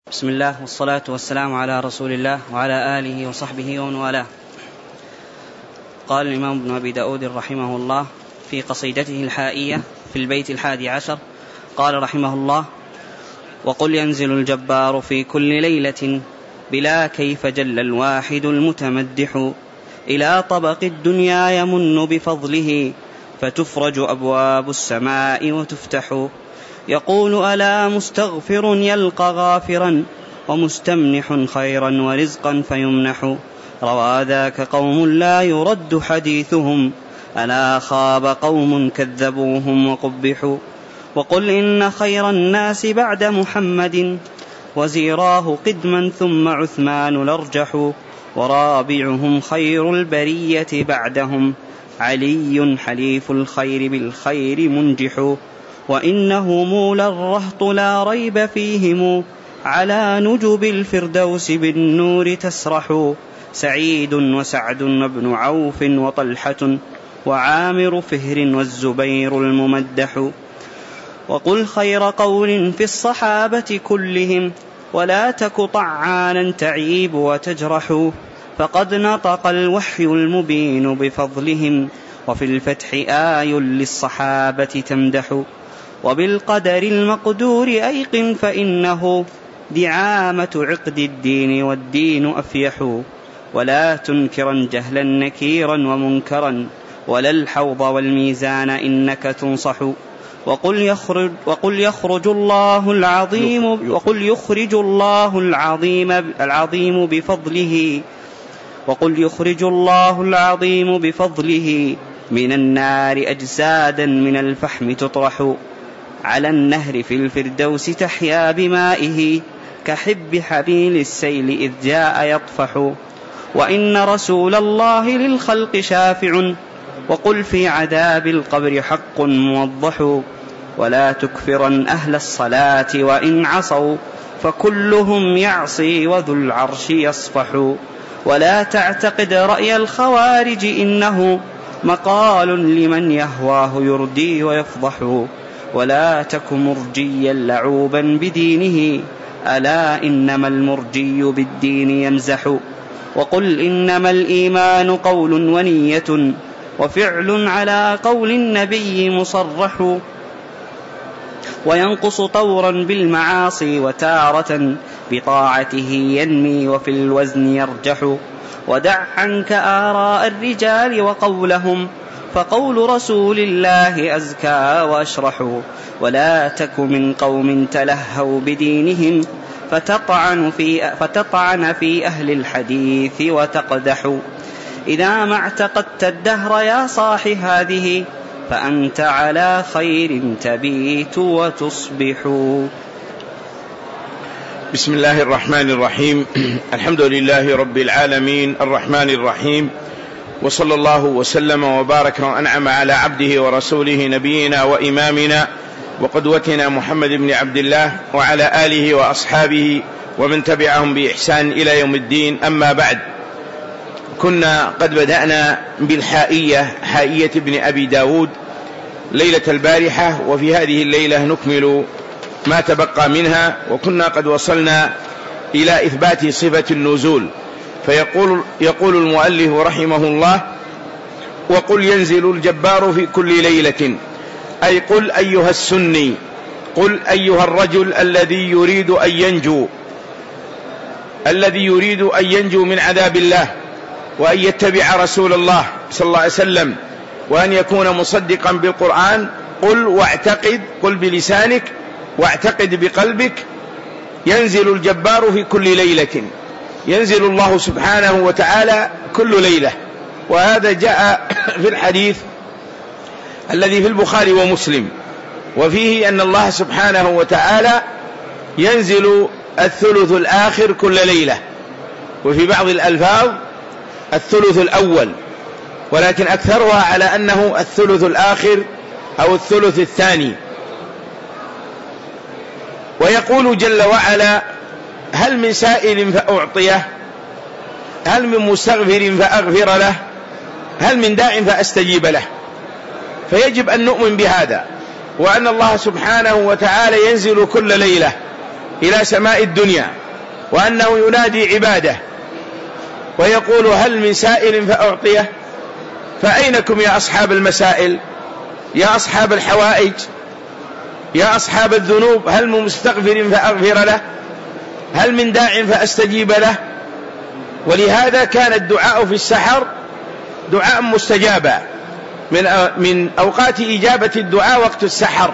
بسم الله والصلاة والسلام على رسول الله وعلى آله وصحبه ومن والاه. قال الإمام ابن أبي داود رحمه الله في قصيدته الحائية في البيت 11 قال رحمه الله: وقل ينزل الجبار في كل ليلة بلا كيف جل الواحد المتمدح إلى طبق الدنيا يمن بفضله فتفرج أبواب السماء وتفتح. يقول: ألا مستغفر يلقى غافرا ومستمنح خيرا ورزقا فيمنح. روى ذاك قوم لا يرد حديثهم ألا خاب قوم كذبوهم وقبحوا. وقل إن خير الناس بعد محمد وزيراه قدما ثم عثمان الأرجح. ورابعهم خير البرية بعدهم علي حليف الخير بالخير منجح. وإنهم للرهط لا ريب فيهم على نجب الفردوس بالنور تسرح. سعيد وسعد وابن عوف وطلحة وعامر فهر والزبير الممدح. وقل خير قول في الصحابة كلهم ولا تك طعانا تعيب وتجرح. فقد نطق الوحي المبين بفضلهم وفي الفتح آي للصحابة تمدح. وبالقدر المقدور أيقن فإنه دعامة عقد الدين والدين أفيح. ولا تنكرا جهلا نكيرا ومنكرا ولا الحوض والميزان إنك تنصح. وقل يخرج الله العظيم بفضله من النار أجسادا من الفحم تطرح. على النهر في الفردوس تحيا بمائه كحب حبيل السيل إذ جاء يطفح. وإن رسول الله للخلق شافع وقل في عذاب القبر حق موضح. ولا تكفرا أهل الصلاة وإن عصوا فكلهم يعصي وذو العرش يصفح. ولا تعتقد رأي الخوارج إنه مقال لمن يهواه يردي ويفضح. ولا تك مرجيا لعوبا بدينه ألا إنما المرجي بالدين يمزح. وقل إنما الإيمان قول ونية وفعل على قول النبي مصرح. وينقص طورا بالمعاصي وتارة بطاعته ينمي وفي الوزن يرجح. ودع عنك آراء الرجال وقولهم فقول رسول الله أزكى وأشرح. ولا تك من قوم تلهوا بدينهم فتطعن في أهل الحديث وتقدح. إذا ما اعتقدت الدهر يا صاح هذه فأنت على خير تبيت وتصبح. بسم الله الرحمن الرحيم. الحمد لله رب العالمين الرحمن الرحيم، وصلى الله وسلم وبارك وأنعم على عبده ورسوله نبينا وإمامنا وقدوتنا محمد بن عبد الله وعلى آله وأصحابه ومن تبعهم بإحسان إلى يوم الدين. أما بعد، كنا قد بدأنا بالحائية، حائية ابن أبي داود ليلة البارحة، وفي هذه الليلة نكمل ما تبقى منها. وكنا قد وصلنا إلى إثبات صفة النزول، فيقول المؤلف رحمه الله: وقل ينزل الجبار في كل ليلة، أي قل أيها السني، قل أيها الرجل الذي يريد أن ينجو من عذاب الله وأن يتبع رسول الله صلى الله عليه وسلم وأن يكون مصدقا بالقرآن. قل واعتقد، قل بلسانك واعتقد بقلبك: ينزل الجبار في كل ليلة. ينزل الله سبحانه وتعالى كل ليلة، وهذا جاء في الحديث الذي في البخاري ومسلم، وفيه أن الله سبحانه وتعالى ينزل الثلث الآخر كل ليلة، وفي بعض الألفاظ الثلث الأول، ولكن أكثرها على أنه الثلث الآخر أو الثلث الثاني. ويقول جل وعلا: هل من سائل فأعطيه، هل من مستغفر فأغفر له، هل من داع فأستجيب له. فيجب أن نؤمن بهذا، وأن الله سبحانه وتعالى ينزل كل ليلة إلى سماء الدنيا، وأنه ينادي عباده ويقول هل من سائل فأعطيه؟ فأينكم يا أصحاب المسائل، يا أصحاب الحوائج، يا أصحاب الذنوب؟ هل من مستغفر فأغفر له؟ هل من داع فأستجيب له؟ ولهذا كان الدعاء في السحر دعاء مستجابا، من أوقات إجابة الدعاء وقت السحر.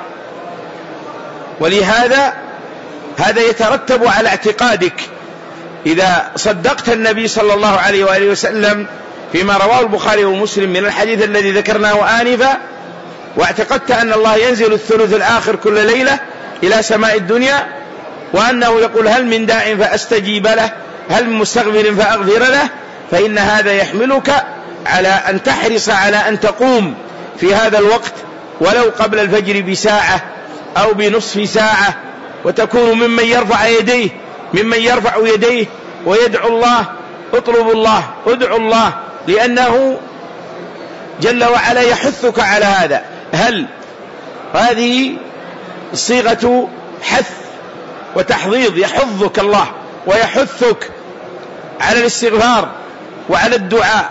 ولهذا هذا يترتب على اعتقادك. إذا صدقت النبي صلى الله عليه وآله وسلم فيما رواه البخاري ومسلم من الحديث الذي ذكرناه آنفا، واعتقدت أن الله ينزل الثلث الآخر كل ليلة إلى سماء الدنيا، وأنه يقول هل من داع فأستجيب له، هل من مستغفر فأغفر له، فإن هذا يحملك على أن تحرص على أن تقوم في هذا الوقت ولو قبل الفجر بساعة أو بنصف ساعة، وتكون ممن يرفع يديه ويدعو الله. اطلب الله، ادعو الله، لأنه جل وعلا يحثك على هذا. هل هذه صيغة حث وتحضيض، يحضك الله ويحثك على الاستغفار وعلى الدعاء.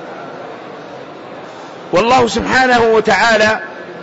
والله سبحانه وتعالى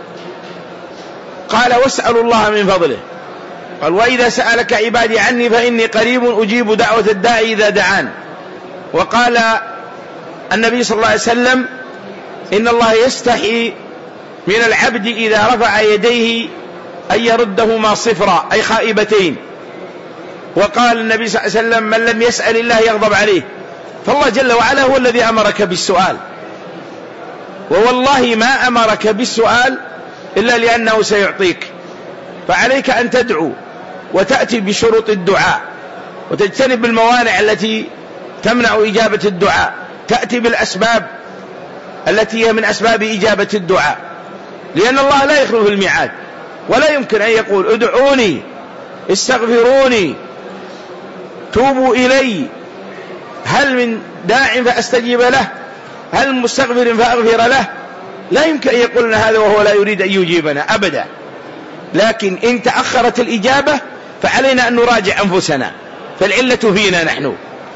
قال واسألوا الله من فضله، قال وإذا سألك عبادي عني فإني قريب أجيب دعوة الداعي إذا دعان. وقال النبي صلى الله عليه وسلم إن الله يستحي من العبد إذا رفع يديه أن يردهما صفرا أي خائبتين. وقال النبي صلى الله عليه وسلم من لم يسأل الله يغضب عليه. فالله جل وعلا هو الذي أمرك بالسؤال، ووالله ما أمرك بالسؤال إلا لأنه سيعطيك. فعليك أن تدعو وتأتي بشروط الدعاء، وتجتنب الموانع التي تمنع إجابة الدعاء، تأتي بالأسباب التي هي من أسباب إجابة الدعاء، لأن الله لا يخلف الميعاد، ولا يمكن أن يقول ادعوني استغفروني توبوا إلي هل من داع فأستجيب له، هل من مستغفر فأغفر له. لا يمكن أن يقول لنا هذا وهو لا يريد أن يجيبنا أبدا. لكن إن تأخرت الإجابة فعلينا أن نراجع أنفسنا، فالعلة فينا نحن،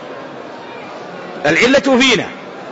العلة فينا،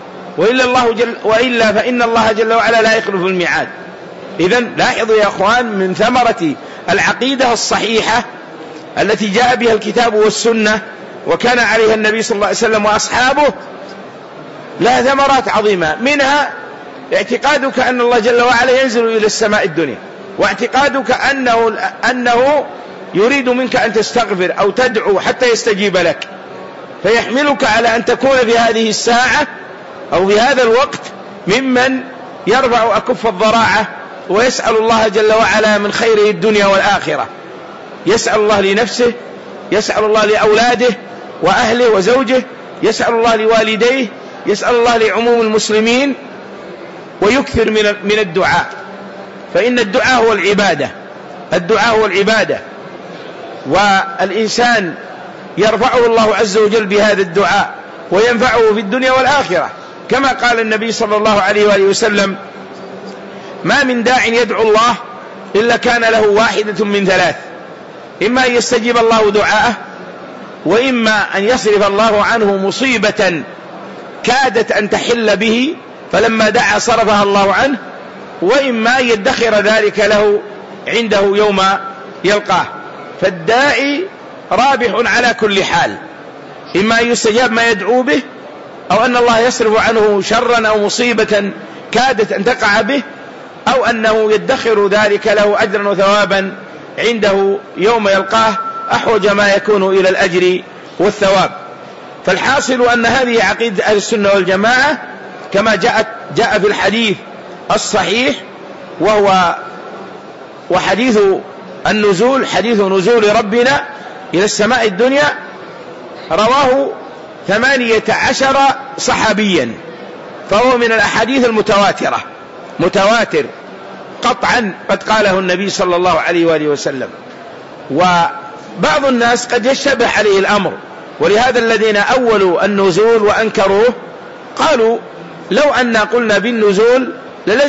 وإلا فإن الله جل وعلا لا يخلف الميعاد. إذن لاحظوا يا أخوان من ثمرة العقيدة الصحيحة التي جاء بها الكتاب والسنة وكان عليها النبي صلى الله عليه وسلم وأصحابه لها ثمرات عظيمة، منها اعتقادك أن الله جل وعلا ينزل إلى السماء الدنيا، واعتقادك أنه يريد منك أن تستغفر أو تدعو حتى يستجيب لك، فيحملك على أن تكون في هذه الساعة أو في هذا الوقت ممن يرفع أكف الضراعة ويسأل الله جل وعلا من خيره الدنيا والآخرة. يسأل الله لنفسه، يسأل الله لأولاده وأهله وزوجه، يسأل الله لوالديه، يسأل الله لعموم المسلمين، ويكثر من الدعاء، فإن الدعاء هو العبادة، الدعاء هو العبادة، والإنسان يرفعه الله عز وجل بهذا الدعاء وينفعه في الدنيا والآخرة، كما قال النبي صلى الله عليه وآله وسلم ما من داع يدعو الله إلا كان له واحدة من ثلاث: إما أن يستجيب الله دعاءه، وإما أن يصرف الله عنه مصيبة كادت أن تحل به فلما دعا صرفها الله عنه، وإما أن يدخر ذلك له عنده يوم يلقاه. فالداعي رابح على كل حال، إما أن يستجاب ما يدعو به، أو أن الله يصرف عنه شرا أو مصيبة كادت أن تقع به، أو أنه يدخر ذلك له أجرا وثوابا عنده يوم يلقاه أحوج ما يكون إلى الأجر والثواب. فالحاصل أن هذه عقيدة أهل السنة والجماعة كما جاء في الحديث الصحيح، وحديث النزول، حديث نزول ربنا إلى السماء الدنيا، رواه 18 صحابيا، فهو من الأحاديث المتواترة، متواتر قطعا قد قاله النبي صلى الله عليه وآله وسلم. وبعض الناس قد يشتبه عليه الأمر، ولهذا الذين أولوا النزول وأنكروه قالوا لو أن قلنا بالنزول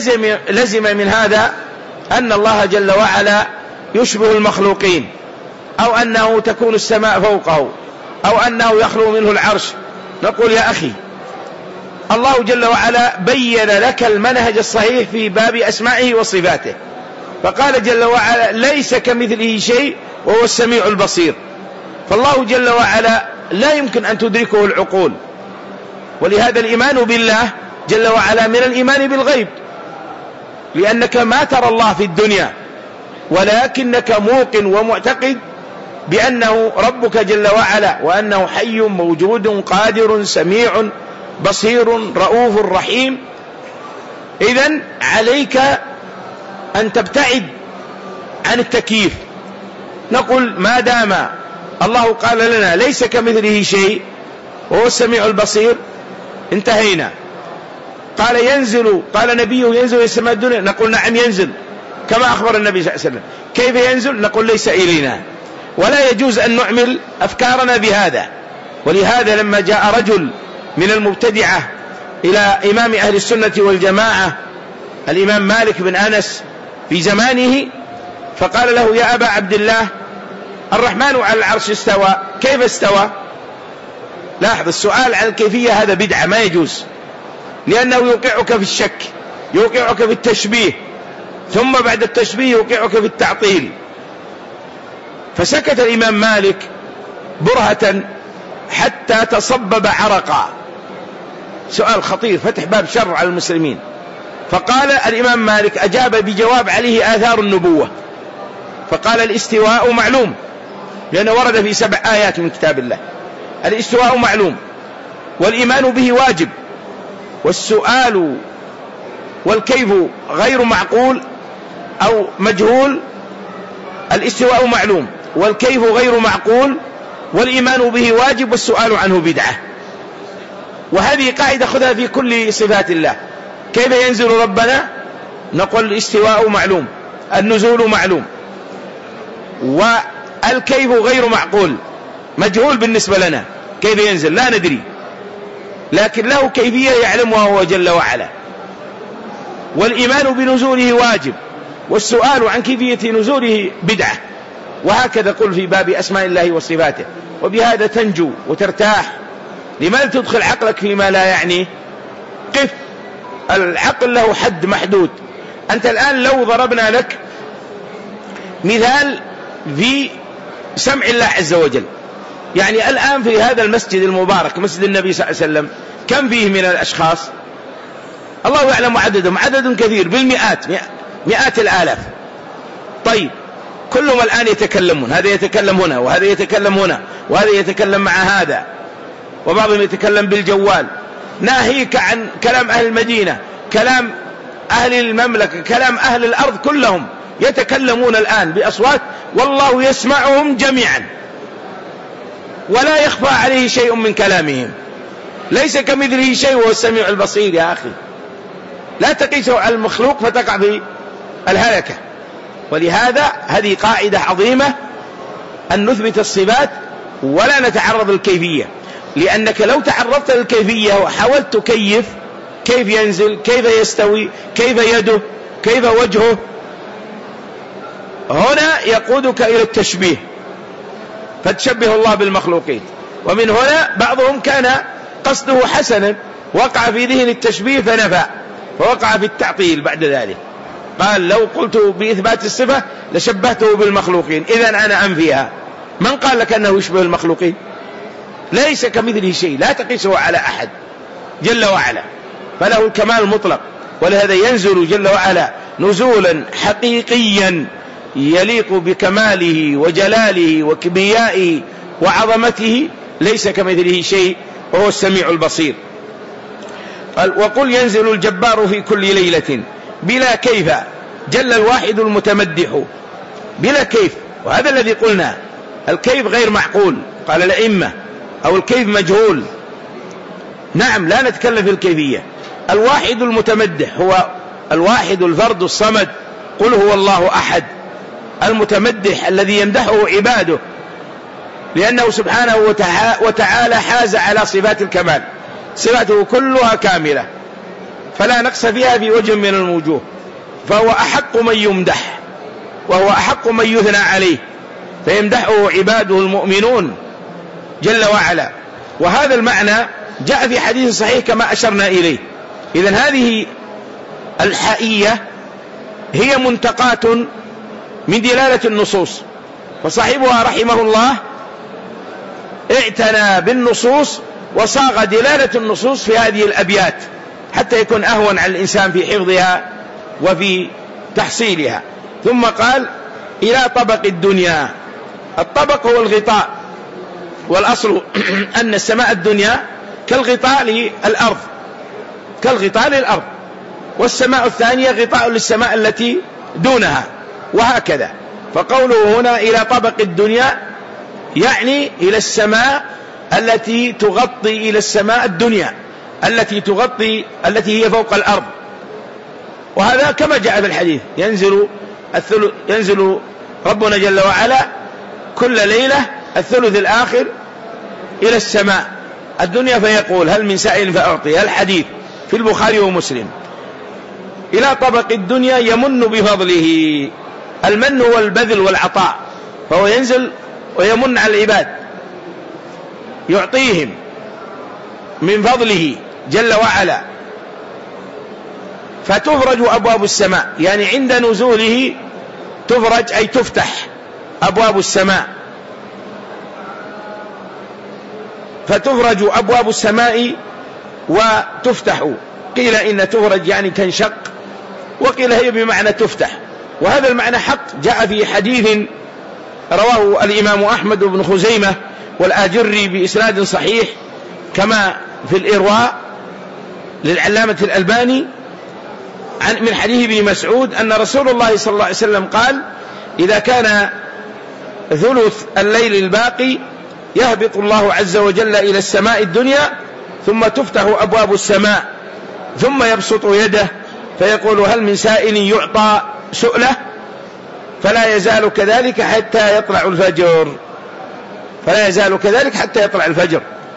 للزم من هذا أن الله جل وعلا يشبه المخلوقين، أو أنه تكون السماء فوقه أو أنه يخلو منه العرش، نقول يا أخي الله جل وعلا بين لك المنهج الصحيح في باب أسمائه وصفاته، فقال جل وعلا ليس كمثله شيء وهو السميع البصير. فالله جل وعلا لا يمكن أن تدركه العقول، ولهذا الإيمان بالله جل وعلا من الإيمان بالغيب، لأنك ما ترى الله في الدنيا، ولكنك موقن ومعتقد بأنه ربك جل وعلا، وأنه حي موجود قادر سميع بصير رؤوف رحيم. إذن عليك أن تبتعد عن التكييف. نقول ما دام الله قال لنا ليس كمثله شيء وهو السميع البصير انتهينا. قال ينزل، قال نبيه ينزل إلى السماء الدنيا، نقول نعم ينزل كما أخبر النبي صلى الله عليه وسلم. كيف ينزل؟ نقول ليس إلينا، ولا يجوز أن نعمل أفكارنا بهذا. ولهذا لما جاء رجل من المبتدعة إلى إمام أهل السنة والجماعة الإمام مالك بن أنس في زمانه، فقال له يا أبا عبد الله الرحمن على العرش استوى، كيف استوى؟ لاحظ السؤال عن الكيفية هذا بدعة ما يجوز، لأنه يوقعك في الشك، يوقعك في التشبيه، ثم بعد التشبيه يوقعك في التعطيل. فسكت الإمام مالك برهة حتى تصبب عرقا. سؤال خطير، فتح باب شر على المسلمين. فقال الإمام مالك أجاب بجواب عليه آثار النبوة، فقال الاستواء معلوم، لأنه ورد في 7 آيات من كتاب الله. الاستواء معلوم والإيمان به واجب، والسؤال والكيف غير معقول أو مجهول. الاستواء معلوم والكيف غير معقول والإيمان به واجب والسؤال عنه بدعة. وهذه قاعدة خذها في كل صفات الله. كيف ينزل ربنا؟ نقول الاستواء معلوم، النزول معلوم، والكيف غير معقول مجهول بالنسبة لنا، كيف ينزل لا ندري، لكن له كيفية يعلمها هو جل وعلا. والإيمان بنزوله واجب والسؤال عن كيفية نزوله بدعة. وهكذا قل في باب أسماء الله وصفاته، وبهذا تنجو وترتاح. لماذا تدخل عقلك فيما لا يعني؟ قف، العقل له حد محدود. أنت الآن لو ضربنا لك مثال في سمع الله عز وجل، يعني الآن في هذا المسجد المبارك مسجد النبي صلى الله عليه وسلم كم فيه من الأشخاص؟ الله يعلم عددهم، عدد كثير بالمئات، مئات الآلاف. طيب كلهم الآن يتكلمون، هذا يتكلم هنا وهذا يتكلم هنا وهذا يتكلم مع هذا، وبعضهم يتكلم بالجوال. ناهيك عن كلام أهل المدينة، كلام أهل المملكة، كلام أهل الأرض، كلهم يتكلمون الآن بأصوات والله يسمعهم جميعا ولا يخفى عليه شيء من كلامهم. ليس كمثله شيء وهو السميع البصير. يا أخي لا تقيسه على المخلوق فتقع في الهلكة. ولهذا هذه قاعدة عظيمة أن نثبت الصفات ولا نتعرض للكيفية، لأنك لو تعرضت للكيفية وحاولت تكيف كيف ينزل، كيف يستوي، كيف يده، كيف وجهه، هنا يقودك إلى التشبيه، فتشبه الله بالمخلوقين. ومن هنا بعضهم كان قصده حسنا، وقع في ذهن التشبيه فنفى، فوقع في التعطيل بعد ذلك. قال لو قلت بإثبات الصفة لشبهته بالمخلوقين، إذن أنا أنفيها. من قال لك أنه يشبه المخلوقين؟ ليس كمثله شيء، لا تقيسه على أحد جل وعلا، فله الكمال المطلق. ولهذا ينزل جل وعلا نزولا حقيقيا يليق بكماله وجلاله وكبريائه وعظمته، ليس كمثله شيء وهو السميع البصير. قال وقل ينزل الجبار في كل ليلة بلا كيف، جل الواحد المتمدح بلا كيف. وهذا الذي قلنا، الكيف غير معقول قال الأئمة، أو الكيف مجهول. نعم لا نتكلم في الكيفية. الواحد المتمدح هو الواحد الفرد الصمد، قل هو الله أحد. المتمدح الذي يمدحه عباده، لأنه سبحانه وتعالى حاز على صفات الكمال، صفاته كلها كاملة فلا نقص فيها في وجه من الوجوه، فهو أحق من يمدح وهو أحق من يثنى عليه. فيمدحه عباده المؤمنون جل وعلا. وهذا المعنى جاء في حديث صحيح كما أشرنا إليه. إذن هذه الحائية هي منتقات من دلالة النصوص، فصاحبها رحمه الله اعتنى بالنصوص وصاغ دلالة النصوص في هذه الأبيات حتى يكون أهون على الإنسان في حفظها وفي تحصيلها. ثم قال: إلى طبق الدنيا. الطبق هو الغطاء، والأصل أن السماء الدنيا كالغطاء للأرض، كالغطاء للأرض، والسماء الثانية غطاء للسماء التي دونها، وهكذا. فقوله هنا إلى طبق الدنيا يعني إلى السماء التي تغطي، إلى السماء الدنيا التي تغطي، التي هي فوق الأرض. وهذا كما جاء في الحديث: ينزل ربنا جل وعلا كل ليلة الثلث الآخر إلى السماء الدنيا فيقول: هل من سائل فأعطي. الحديث في البخاري ومسلم. إلى طبق الدنيا يمن بفضله. المن هو البذل والعطاء، فهو ينزل ويمن على العباد، يعطيهم من فضله جل وعلا. فتفرج أبواب السماء، يعني عند نزوله تفرج أي تفتح أبواب السماء. فتفرج أبواب السماء وتفتح. قيل إن تفرج يعني تنشق، وقيل هي بمعنى تفتح. وهذا المعنى حق، جاء في حديث رواه الإمام أحمد بن خزيمة والآجري بإسناد صحيح كما في الإرواء للعلامة الألباني من حديث ابن مسعود أن رسول الله صلى الله عليه وسلم قال: إذا كان ثلث الليل الباقي يهبط الله عز وجل إلى السماء الدنيا، ثم تفتح أبواب السماء، ثم يبسط يده فيقول: هل من سائل يعطى سؤله؟ فلا يزال كذلك حتى يطلع الفجر. فلا يزال كذلك حتى يطلع الفجر.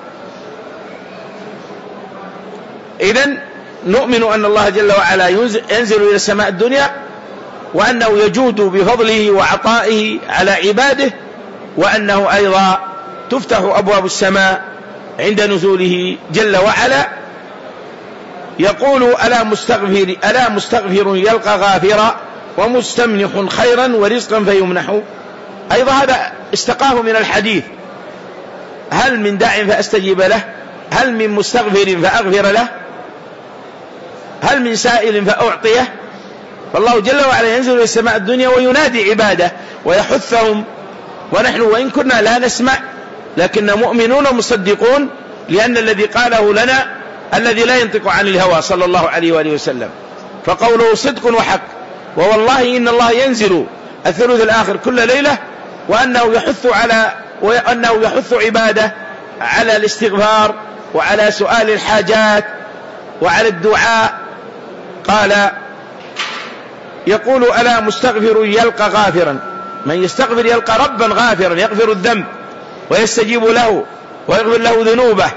إذن نؤمن أن الله جل وعلا ينزل إلى السماء الدنيا، وأنه يجود بفضله وعطائه على عباده، وأنه أيضا تفتح أبواب السماء عند نزوله جل وعلا. يقول: ألا مستغفر يلقى غافرا ومستمنح خيرا ورزقا فيمنح. أيضا هذا استقاه من الحديث: هل من داع فأستجيب له؟ هل من مستغفر فأغفر له؟ هل من سائل فأعطيه؟ فالله جل وعلا ينزل إلى السماء الدنيا وينادي عباده ويحثهم، ونحن وإن كنا لا نسمع لكن مؤمنون مصدقون، لأن الذي قاله لنا الذي لا ينطق عن الهوى صلى الله عليه وآله وسلم، فقوله صدق وحق. ووالله إن الله ينزل الثلث الآخر كل ليلة، وأنه يحث عباده على الاستغفار وعلى سؤال الحاجات وعلى الدعاء. قال: يقول: ألا مستغفر يلقى غافرا. من يستغفر يلقى ربا غافرا يغفر الذنب ويستجيب له ويغفر له ذنوبه.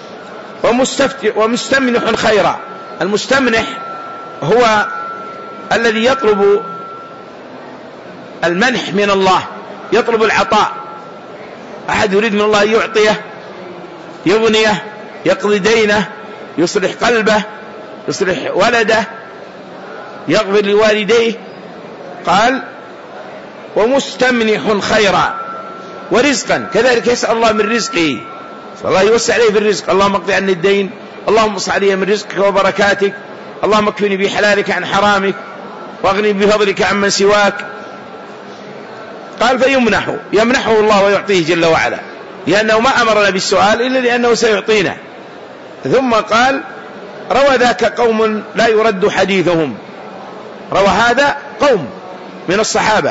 ومستمنح خيرا. المستمنح هو الذي يطلب المنح من الله، يطلب العطاء. أحد يريد من الله يعطيه، يغنيه، يقضي دينه، يصلح قلبه، يصلح ولده، يغفر لوالديه. قال: ومستمنح خيرا ورزقا، كذلك يسأل الله من رزقه، فالله يوسع عليه في الرزق. اللهم اقضي عني الدين، اللهم اصلح علي من رزقك وبركاتك، اللهم اكفني بحلالك عن حرامك، واغني بفضلك عمن سواك. قال: يمنحه الله ويعطيه جل وعلا، لأنه ما أمرنا بالسؤال إلا لأنه سيعطينا. ثم قال: روى ذاك قوم لا يرد حديثهم. روى هذا قوم من الصحابة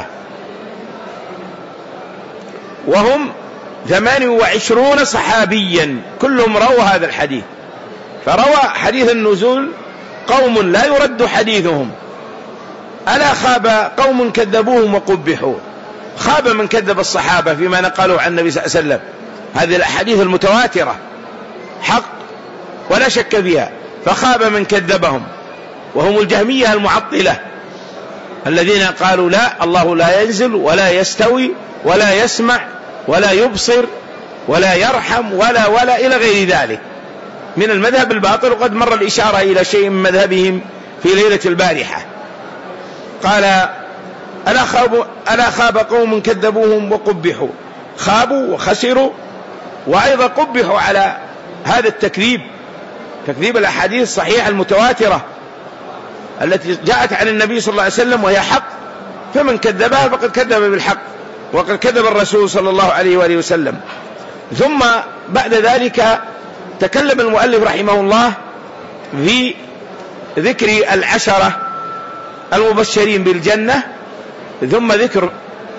وهم 28 صحابيا كلهم رووا هذا الحديث. فروى حديث النزول قوم لا يرد حديثهم. ألا خاب قوم كذبوهم وقبحوا. خاب من كذب الصحابة فيما نقلوا عن النبي صلى الله عليه وسلم. هذه الأحاديث المتواترة حق ولا شك فيها. فخاب من كذبهم، وهم الجهمية المعطلة الذين قالوا لا، الله لا ينزل ولا يستوي ولا يسمع ولا يبصر ولا يرحم ولا إلى غير ذلك من المذهب الباطل. وقد مر الإشارة إلى شيء من مذهبهم في ليلة البارحة. قال ألا خاب قوم كذبوهم وقبحوا، خابوا وخسروا وأيضا قبحوا على هذا التكذيب، تكذيب الأحاديث الصحيحة المتواترة التي جاءت عن النبي صلى الله عليه وسلم وهي حق، فمن كذبها فقد كذب بالحق وقد كذب الرسول صلى الله عليه وآله وسلم. ثم بعد ذلك تكلم المؤلف رحمه الله في ذكر العشرة المبشرين بالجنة، ثم ذكر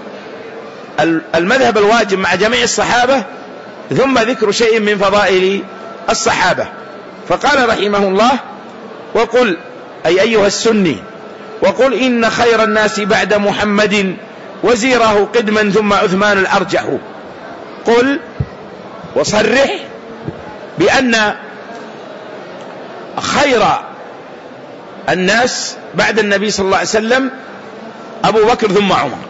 المذهب الواجب مع جميع الصحابة، ثم ذكر شيء من فضائل الصحابة. فقال رحمه الله: وقل، أي أيها السني، وقل إن خير الناس بعد محمد وزيره قدما ثم عثمان الأرجح. قل وصرح بأن خير الناس بعد النبي صلى الله عليه وسلم أبو بكر ثم عمر،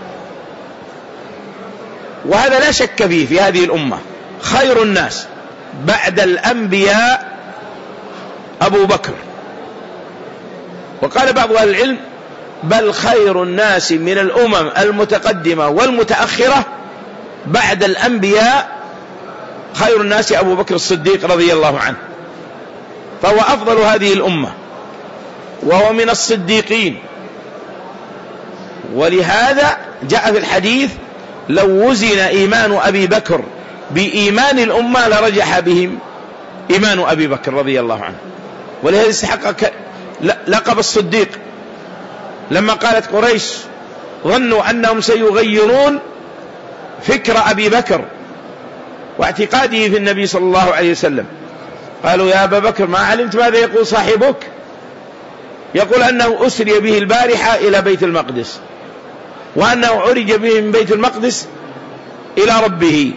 وهذا لا شك فيه في هذه الأمة. خير الناس بعد الأنبياء أبو بكر. وقال بعض أهل العلم: بل خير الناس من الأمم المتقدمة والمتأخرة بعد الأنبياء خير الناس أبو بكر الصديق رضي الله عنه، فهو أفضل هذه الأمة وهو من الصديقين. ولهذا جاء في الحديث: لو وزن إيمان أبي بكر بإيمان الأمة لرجح بهم إيمان أبي بكر رضي الله عنه. ولهذا استحق لقب الصديق. لما قالت قريش ظنوا أنهم سيغيرون فكر أبي بكر واعتقاده في النبي صلى الله عليه وسلم، قالوا: يا أبا بكر ما علمت ماذا يقول صاحبك؟ يقول أنه أسري به البارحة إلى بيت المقدس، وأنه عرج به من بيت المقدس إلى ربه.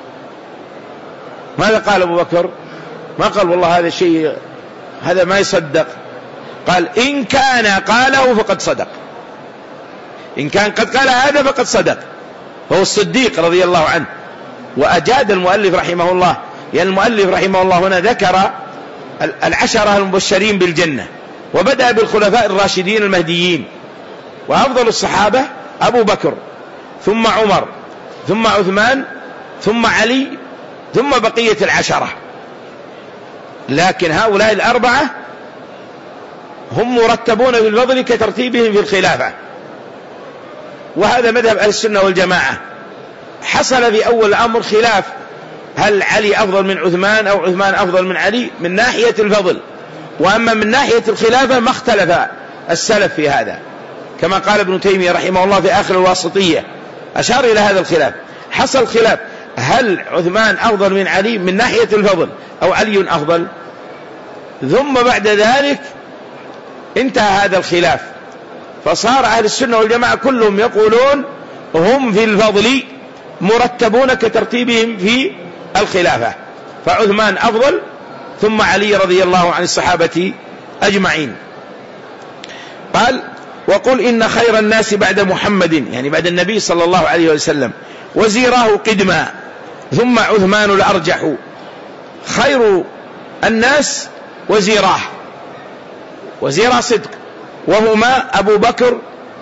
ماذا قال أبو بكر؟ ما قال والله هذا الشيء هذا ما يصدق، قال: إن كان قاله فقد صدق، إن كان قد قال هذا فقد صدق. هو الصديق رضي الله عنه. وأجاد المؤلف رحمه الله، يعني المؤلف رحمه الله هنا ذكر العشرة المبشرين بالجنة، وبدأ بالخلفاء الراشدين المهديين، وأفضل الصحابة أبو بكر ثم عمر ثم عثمان ثم علي ثم بقية العشرة. لكن هؤلاء الأربعة هم مرتبون في الفضل كترتيبهم في الخلافة، وهذا مذهب أهل السنة والجماعة. حصل في أول الأمر خلاف، هل علي أفضل من عثمان أو عثمان أفضل من علي من ناحية الفضل، وأما من ناحية الخلافة ما اختلف السلف في هذا، كما قال ابن تيمية رحمه الله في آخر الواسطية أشار إلى هذا الخلاف. حصل خلاف، هل عثمان أفضل من علي من ناحية الفضل أو علي أفضل؟ ثم بعد ذلك انتهى هذا الخلاف، فصار أهل السنة والجماعة كلهم يقولون هم في الفضل مرتبون كترتيبهم في الخلافة، فعثمان أفضل ثم علي رضي الله عن الصحابة أجمعين. قال: وقل إن خير الناس بعد محمد، يعني بعد النبي صلى الله عليه وسلم، وزيراه قدما ثم عثمان الأرجح. خير الناس وزيراه، وزيراه صدق، وهما أبو بكر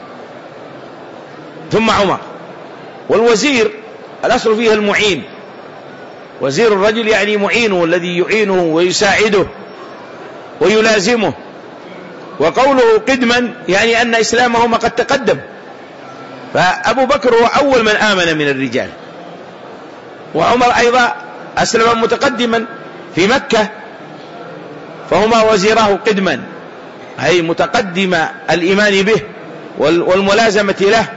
ثم عمر. والوزير الأصل فيه المعين، وزير الرجل يعني معينه الذي يعينه ويساعده ويلازمه. وقوله قدما يعني أن إسلامهما قد تقدم، فأبو بكر هو أول من آمن من الرجال، وعمر أيضا أسلم متقدما في مكة، فهما وزيراه قدما، أي متقدم الإيمان به والملازمة له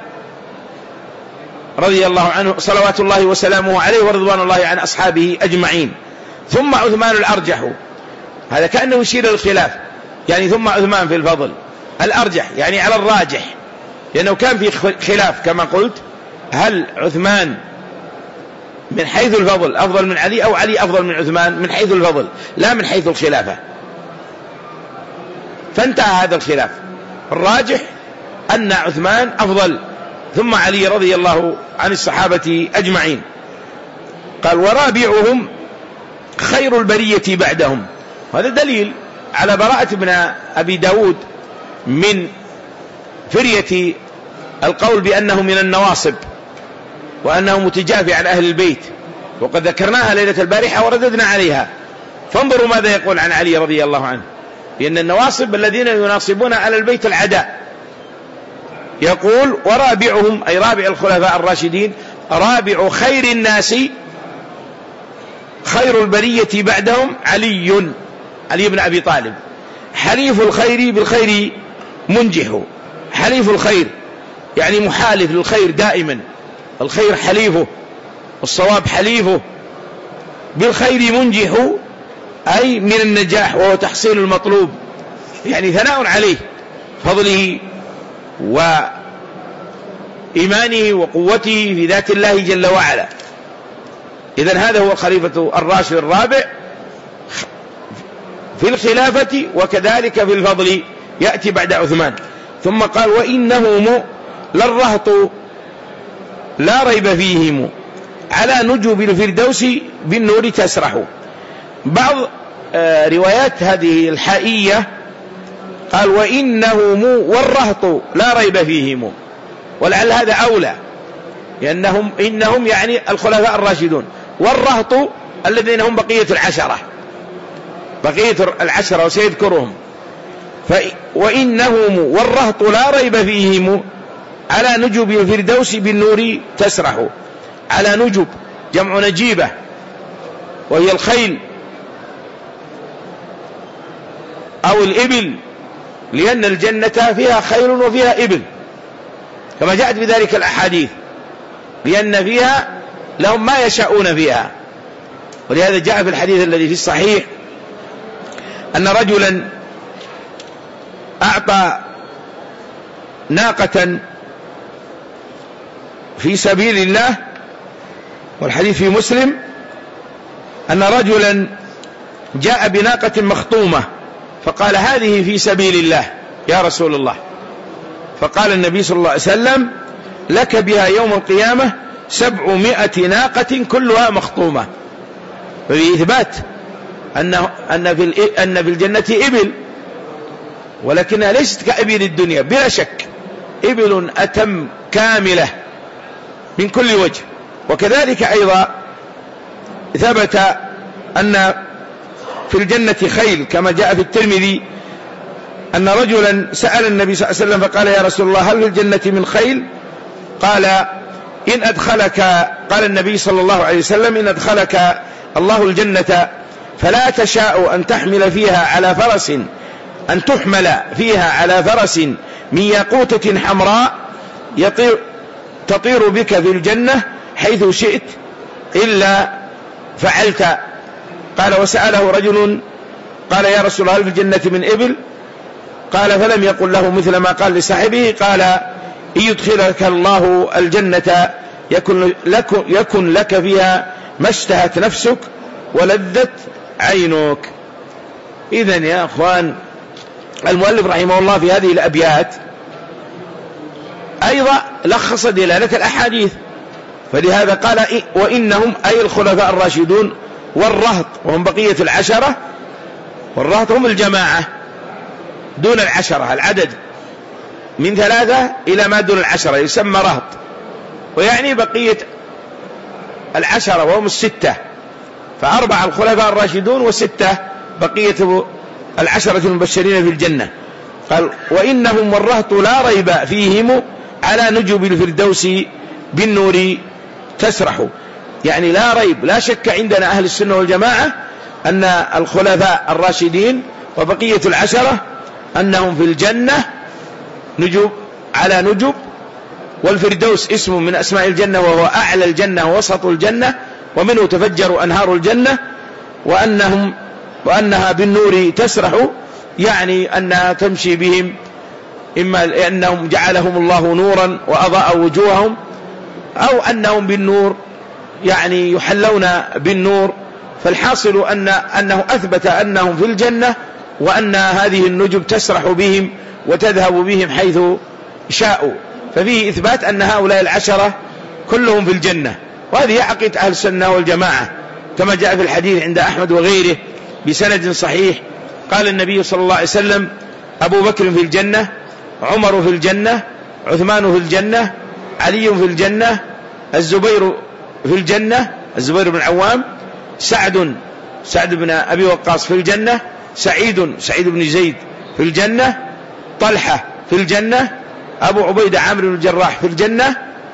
رضي الله عنه صلوات الله وسلامه عليه ورضوان الله عن أصحابه أجمعين. ثم عثمان الأرجح، هذا كأنه يشير للخلاف، يعني ثم عثمان في الفضل الأرجح يعني على الراجح، لأنه كان في خلاف كما قلت، هل عثمان من حيث الفضل أفضل من علي أو علي أفضل من عثمان من حيث الفضل لا من حيث الخلافة. فانتهى هذا الخلاف، الراجح أن عثمان أفضل ثم علي رضي الله عن الصحابة أجمعين. قال ورابعهم خير البرية بعدهم. هذا دليل على براءة ابن أبي داود من فرية القول بأنه من النواصب وأنه متجافي عن أهل البيت، وقد ذكرناها ليلة البارحة ورددنا عليها. فانظروا ماذا يقول عن علي رضي الله عنه، لأن النواصب الذين يناصبون على البيت العداء. يقول ورابعهم أي رابع الخلفاء الراشدين، رابع خير الناس خير البرية بعدهم علي بن أبي طالب. حليف الخير بالخير منجح. حليف الخير يعني محالف للخير دائما، الخير حليفه والصواب حليفه. بالخير منجح أي من النجاح وهو تحصيل المطلوب، يعني ثناء عليه فضله وإيمانه وقوته في ذات الله جل وعلا. إذن هذا هو الخليفة الراشد الرابع في الخلافة وكذلك في الفضل، يأتي بعد عثمان. ثم قال وإنهم للرهط لا ريب فيهم على نجوب الفردوس بالنور تسرح. بعض روايات هذه الحائية قال وإنهم والرهط لا ريب فيهم، ولعل هذا أولى، لأنهم إنهم يعني الخلفاء الراشدون، والرهط الذين هم بقية العشرة وسيذكرهم. وإنهم والرهط لا ريب فيهم على نجوب الفردوس بالنور تسرح. على نجب جمع نجيبة وهي الخيل أو الإبل، لأن الجنة فيها خيل وفيها إبل كما جاءت بذلك الأحاديث، لأن فيها لهم ما يشاءون فيها. ولهذا جاء في الحديث الذي في الصحيح أن رجلا أعطى ناقة في سبيل الله، والحديث في مسلم أن رجلا جاء بناقة مخطومة فقال هذه في سبيل الله يا رسول الله، فقال النبي صلى الله عليه وسلم لك بها يوم القيامة 700 ناقة كلها مخطومة. ففي إثبات أن في الجنة إبل، ولكنها ليست كإبل الدنيا بلا شك، إبل أتم كاملة من كل وجه. وكذلك أيضا ثبت أن في الجنة خيل كما جاء في الترمذي أن رجلا سأل النبي صلى الله عليه وسلم فقال يا رسول الله هل في الجنة من خيل؟ قال إن أدخلك، قال النبي صلى الله عليه وسلم إن أدخلك الله الجنة فلا تشاء أن تحمل فيها على فرس، أن تحمل فيها على فرس من ياقوتة حمراء تطير بك في الجنة حيث شئت إلا فعلت. قال وسأله رجل قال يا رسول الله هل في الجنة من إبل؟ قال فلم يقل له مثل ما قال لصاحبه، قال إن يدخلك الله الجنة يكن لك فيها ما اشتهت نفسك ولذت عينك. إذن يا أخوان المؤلف رحمه الله في هذه الأبيات أيضا لخص دلالة الأحاديث، فلهذا قال وإنهم أي الخلفاء الراشدون والرهط وهم بقية العشرة، والرهط هم الجماعة دون العشرة، العدد من 3 إلى ما دون العشرة يسمى رهط، ويعني بقية العشرة وهم 6، ف4 الخلفاء الراشدون و6 بقية العشرة المبشرين في الجنة. قال وإنهم والرهط لا ريب فيهم على نجوب الفردوس بالنور تسرح. يعني لا ريب، لا شك عندنا أهل السنة والجماعة أن الخلفاء الراشدين وبقية العشرة أنهم في الجنة نجوب على نجوب، والفردوس اسم من أسماء الجنة وهو أعلى الجنة ووسط الجنة ومنه تفجر أنهار الجنة، وأنها بالنور تسرح، يعني أنها تمشي بهم، إما لأنهم جعلهم الله نورا وأضاء وجوههم، أو أنهم بالنور يعني يحلون بالنور. فالحاصل أنه أثبت أنهم في الجنة، وأن هذه النجوم تسرح بهم وتذهب بهم حيث شاءوا، ففيه إثبات أن هؤلاء العشرة كلهم في الجنة، وهذه عقيدة أهل السنة والجماعة كما جاء في الحديث عند أحمد وغيره بسند صحيح. قال النبي صلى الله عليه وسلم: أبو بكر في الجنة، عمر في الجنة، عثمان في الجنة، علي في الجنة، الزبير في الجنة، الزبير بن عوام، سعد بن أبي وقاص في الجنة، سعيد بن زيد في الجنة، طلحة في الجنة، أبو عبيدة عامر بن الجراح في الجنة،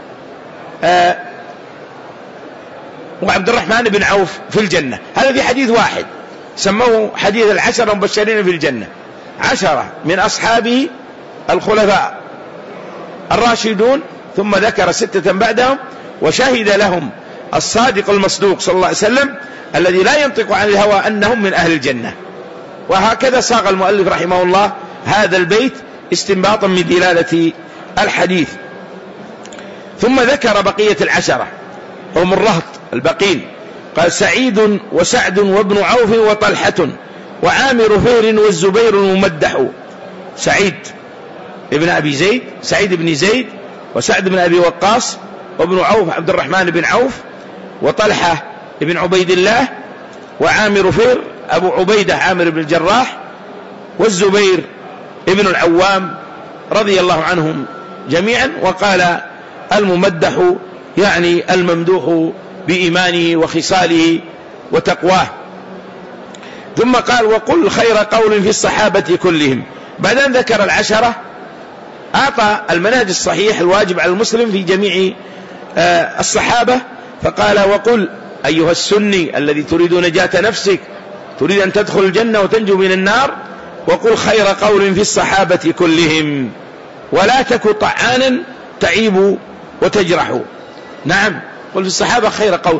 وعبد الرحمن بن عوف في الجنة. هذا في حديث واحد سموه حديث العشرة المبشرين في الجنة، 10 من أصحابه الخلفاء الراشدون، ثم ذكر 6 بعدهم، وشهد لهم الصادق المصدوق صلى الله عليه وسلم الذي لا ينطق عن الهوى أنهم من أهل الجنة. وهكذا صاغ المؤلف رحمه الله هذا البيت استنباطا من دلالة الحديث. ثم ذكر بقية العشرة هم الرهط البقين، قال: سعيد وسعد وابن عوف وطلحة وعامر فهر والزبير الممدح. سعيد ابن أبي زيد، سعيد بن زيد، وسعد بن أبي وقاص، وابن عوف عبد الرحمن بن عوف، وطلحة ابن عبيد الله، وعامر فهر أبو عبيدة عامر بن الجراح، والزبير ابن العوام رضي الله عنهم جميعا. وقال: الممدح يعني الممدوح بإيمانه وخصاله وتقواه. ثم قال: وقل خير قول في الصحابة كلهم. بعد أن ذكر العشرة أعطى المنهج الصحيح الواجب على المسلم في جميع الصحابة، فقال: وقل أيها السني الذي تريد نجاة نفسك، تريد أن تدخل الجنة وتنجو من النار، وقل خير قول في الصحابة كلهم، ولا تك طعانا تعيب وتجرح. نعم، قل في الصحابة خير قول.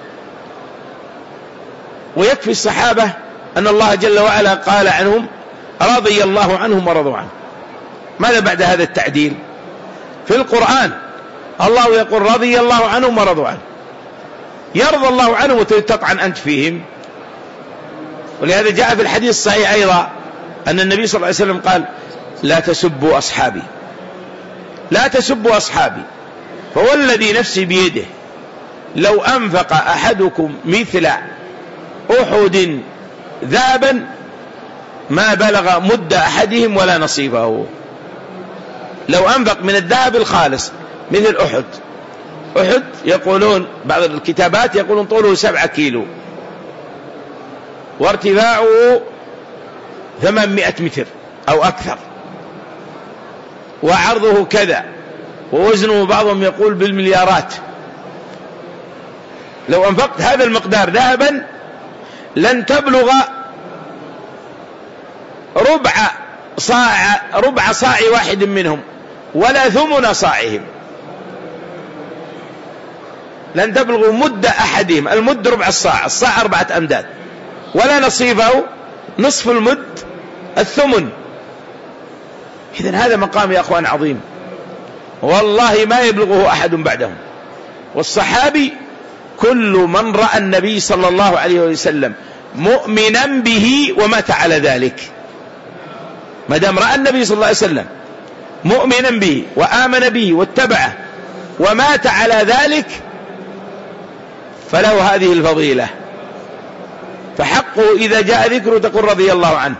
ويكفي الصحابة أن الله جل وعلا قال عنهم: رضي الله عنهم ورضوا عنه. ماذا بعد هذا التعديل؟ في القرآن الله يقول: رضي الله عنهم ورضوا عنه. يرضى الله عنهم وتطعن أنت فيهم. ولهذا جاء في الحديث الصحيح أيضا أن النبي صلى الله عليه وسلم قال: لا تسبوا أصحابي، لا تسبوا أصحابي، فوالذي نفسي بيده لو أنفق أحدكم مثل أحد ذهبا ما بلغ مد أحدهم ولا نصيبه. لو أنفق من الذهب الخالص مثل أحد. أحد يقولون بعض الكتابات يقولون طوله 7 كيلو وارتفاعه 800 متر أو أكثر، وعرضه كذا، ووزنه بعضهم يقول بالمليارات. لو أنفقت هذا المقدار ذهبا لن تبلغ ربع صاع واحد منهم ولا ثمن صاعهم. لن تبلغ مد أحدهم، المد ربع الصاع، الصاع 4 أمداد، ولا نصيبه نصف المد الثمن. إذن هذا مقام يا أخوان عظيم، والله ما يبلغه أحد بعدهم. والصحابي كل من رأى النبي صلى الله عليه وسلم مؤمنا به ومات على ذلك. ما دام رأى النبي صلى الله عليه وسلم مؤمنا به وآمن به واتبعه ومات على ذلك فله هذه الفضيلة. فحقه إذا جاء ذكره تقول رضي الله عنه.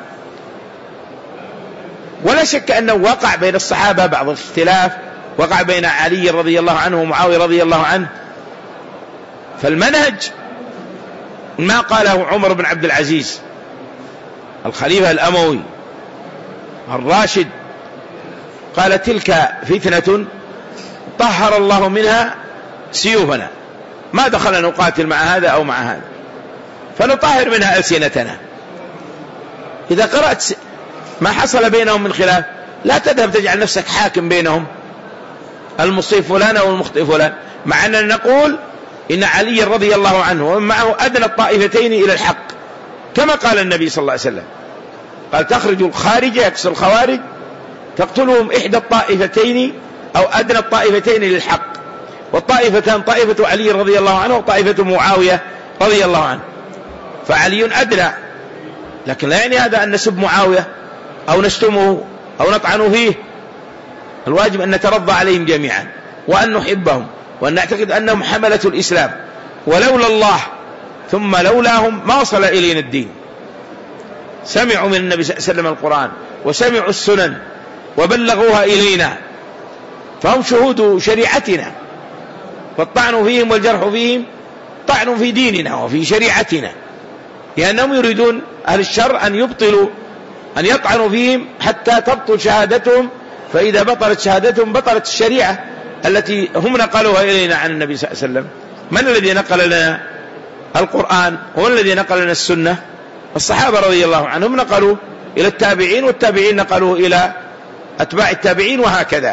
ولا شك أنه وقع بين الصحابة بعض الاختلاف، وقع بين علي رضي الله عنه ومعاوية رضي الله عنه. فالمنهج ما قاله عمر بن عبد العزيز الخليفة الأموي الراشد، قال: تلك فتنة طهر الله منها سيوفنا، ما دخل نقاتل مع هذا أو مع هذا، فنطهر منها ألسنتنا. إذا قرأت ما حصل بينهم من خلاف لا تذهب تجعل نفسك حاكم بينهم، المصيب فلان أو المخطئ فلان، مع أننا نقول إن علي رضي الله عنه ومن معه أدنى الطائفتين إلى الحق، كما قال النبي صلى الله عليه وسلم، قال: تخرج الخارجة يكسر الخوارج تقتلهم إحدى الطائفتين أو أدنى الطائفتين للحق، والطائفتان طائفة علي رضي الله عنه وطائفة معاوية رضي الله عنه. فعلي أدنى، لكن لا يعني هذا أن نسب معاوية أو نشتمه أو نطعن فيه، الواجب أن نترضى عليهم جميعا، وأن نحبهم، وأن نعتقد أنهم حملة الإسلام، ولولا الله ثم لولاهم ما وصل إلينا الدين. سمعوا من النبي صلى الله عليه وسلم القرآن، وسمعوا السنن وبلغوها إلينا، فهم شهود شريعتنا، فالطعن فيهم والجرح فيهم طعن في ديننا وفي شريعتنا، لأنهم يريدون أهل الشر أن يبطلوا، أن يطعنوا فيهم حتى تبطل شهادتهم، فإذا بطلت شهادتهم بطلت الشريعة التي هم نقلوها إلينا عن النبي صلى الله عليه وسلم. من الذي نقل لنا القرآن؟ ومن الذي نقل لنا السنة؟ الصحابة رضي الله عنهم نقلوا إلى التابعين، والتابعين نقلوا إلى أتباع التابعين، وهكذا.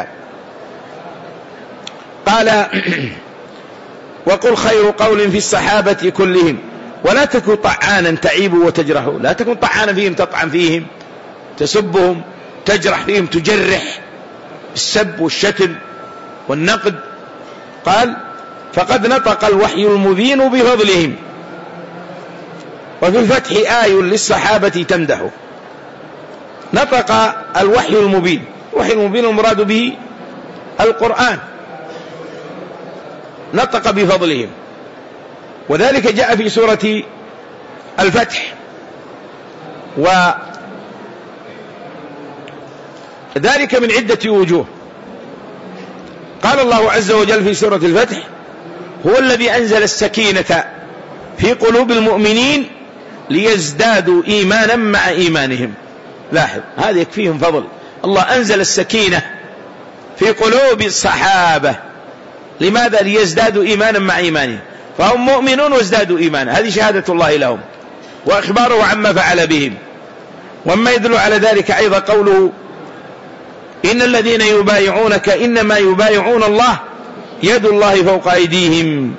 قال: وقل خير قول في الصحابة كلهم ولا تكن طعانا تعيب وتجرح. لا تكن طعانا فيهم، تطعن فيهم، تسبهم، تجرح فيهم، تجرح السب والشتم والنقد. قال: فقد نطق الوحي المبين بفضلهم. وفي الفتح آي للصحابة تمدحه. نطق الوحي المبين، الوحي المبين المراد به القرآن، نطق بفضلهم، وذلك جاء في سورة الفتح، وذلك من عدة وجوه. قال الله عز وجل في سورة الفتح: هو الذي أنزل السكينة في قلوب المؤمنين ليزدادوا إيمانا مع إيمانهم. لاحظ، هذا يكفيهم فضل. الله أنزل السكينة في قلوب الصحابة، لماذا؟ ليزدادوا إيمانا مع إيمانهم، فهم مؤمنون وازدادوا إيمانا، هذه شهادة الله لهم وإخباره عما فعل بهم. وما يدل على ذلك أيضا قوله: إن الذين يبايعونك إنما يبايعون الله يد الله فوق أيديهم،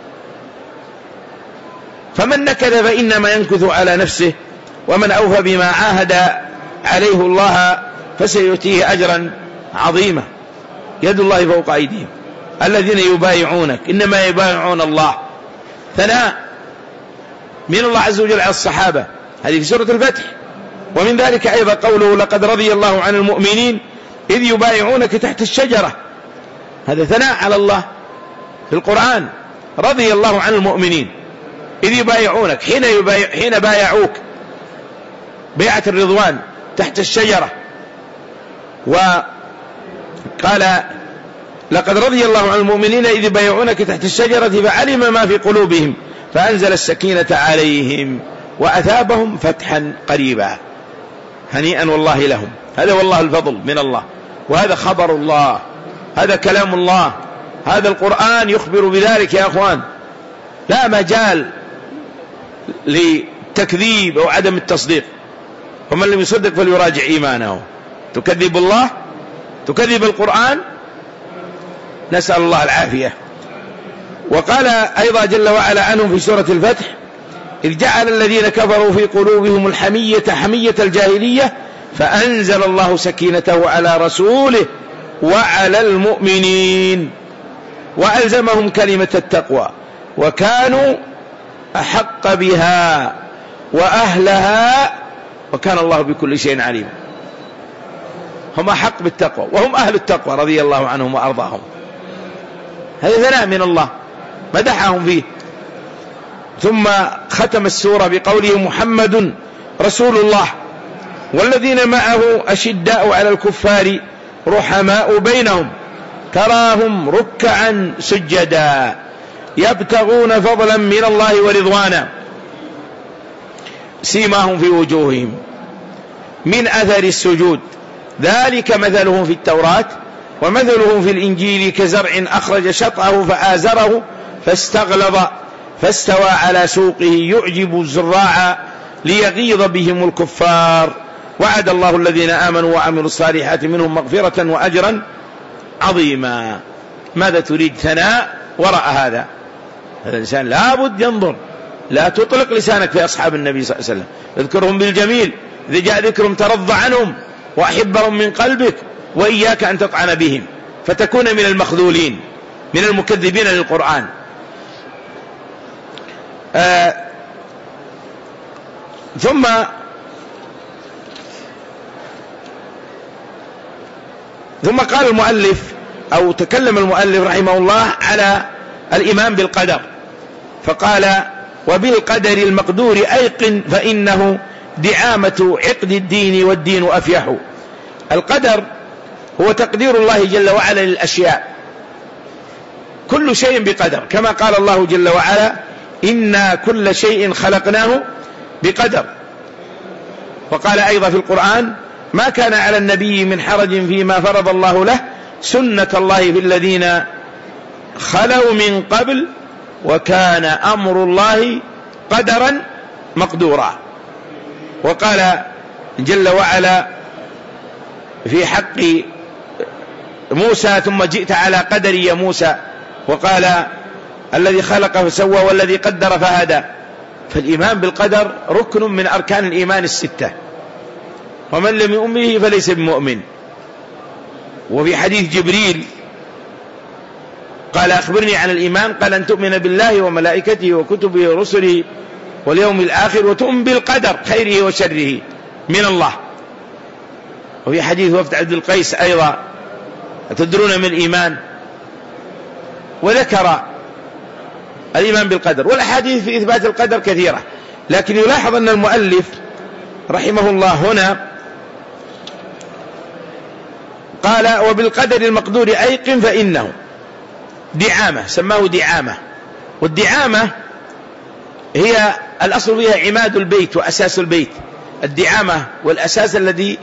فمن نكث فإنما ينكث على نفسه، ومن أوفى بما عاهد عليه الله فسيؤتيه أجرا عظيما. يد الله فوق أيديهم. الذين يبايعونك إنما يبايعون الله، ثناء من الله عز وجل على الصحابة، هذه في سورة الفتح. ومن ذلك أيضا قوله: لقد رضي الله عن المؤمنين إذ يبايعونك تحت الشجرة، هذا ثناء على الله في القرآن. رضي الله عن المؤمنين إذ يبايعونك، حين بايعوك بيعة الرضوان تحت الشجرة. وقال: لقد رضي الله عن المؤمنين إذ يبايعونك تحت الشجرة فعلم ما في قلوبهم فأنزل السكينة عليهم وأثابهم فتحا قريبا. هنيئا والله لهم. هذا والله الفضل من الله، وهذا خبر الله، هذا كلام الله، هذا القرآن يخبر بذلك يا أخوان. لا مجال للتكذيب أو عدم التصديق، ومن لم يصدق فليراجع إيمانه. تكذب الله، تكذب القرآن، نسأل الله العافية. وقال أيضا جل وعلا عنهم في سورة الفتح: إذ جعل الذين كفروا في قلوبهم الحمية حمية الجاهلية فأنزل الله سكينته على رسوله وعلى المؤمنين وألزمهم كلمة التقوى وكانوا أحق بها وأهلها وكان الله بكل شيء عليم. هم أحق بالتقوى وهم أهل التقوى رضي الله عنهم وأرضاهم. هذا ثناء من الله مدحهم فيه. ثم ختم السورة بقوله: محمد رسول الله والذين معه أشداء على الكفار رحماء بينهم تراهم ركعا سجدا يبتغون فضلا من الله ورضوانا سيماهم في وجوههم من أثر السجود ذلك مثلهم في التوراة ومثلهم في الإنجيل كزرع أخرج شطأه فآزره فاستغلظ فاستوى على سوقه يعجب الزراع ليغيظ بهم الكفار وعد الله الذين آمنوا وعملوا الصالحات منهم مغفرة وأجرا عظيما. ماذا تريد؟ ثناء وراء هذا الإنسان لابد ينظر. لا تطلق لسانك في أصحاب النبي صلى الله عليه وسلم، اذكرهم بالجميل، إذا جاء ذكرهم ترضى عنهم وأحبهم من قلبك، وإياك أن تطعن بهم فتكون من المخذولين من المكذبين للقرآن. ثم ثم قال المؤلف أو تكلم المؤلف رحمه الله على الإيمان بالقدر، فقال: وبالقدر المقدور أيقن فإنه دعامة عقد الدين والدين أفيح. القدر هو تقدير الله جل وعلا للأشياء، كل شيء بقدر، كما قال الله جل وعلا: إنا كل شيء خلقناه بقدر. وقال أيضا في القرآن: ما كان على النبي من حرج فيما فرض الله له، سنة الله في الذين خلوا من قبل، وكان أمر الله قدرا مقدورا. وقال جل وعلا في حق موسى: ثم جئت على قدر يا موسى. وقال: الذي خلق فسوى والذي قدر فهدى. فالإيمان بالقدر ركن من أركان الإيمان الستة، ومن لم يؤمن به فليس بمؤمن. وفي حديث جبريل قال: أخبرني عن الإيمان، قال: أن تؤمن بالله وملائكته وكتبه ورسله واليوم الآخر وتؤمن بالقدر خيره وشره من الله. وفي حديث وفد عبد القيس أيضا: أتدرون من الإيمان؟ وذكر الإيمان بالقدر. والأحاديث في إثبات القدر كثيرة، لكن يلاحظ أن المؤلف رحمه الله هنا قال: وبالقدر المقدور أيقن فإنه دعامة، سماه دعامة. والدعامة هي الأصل فيها عماد البيت وأساس البيت، الدعامة والأساس الذي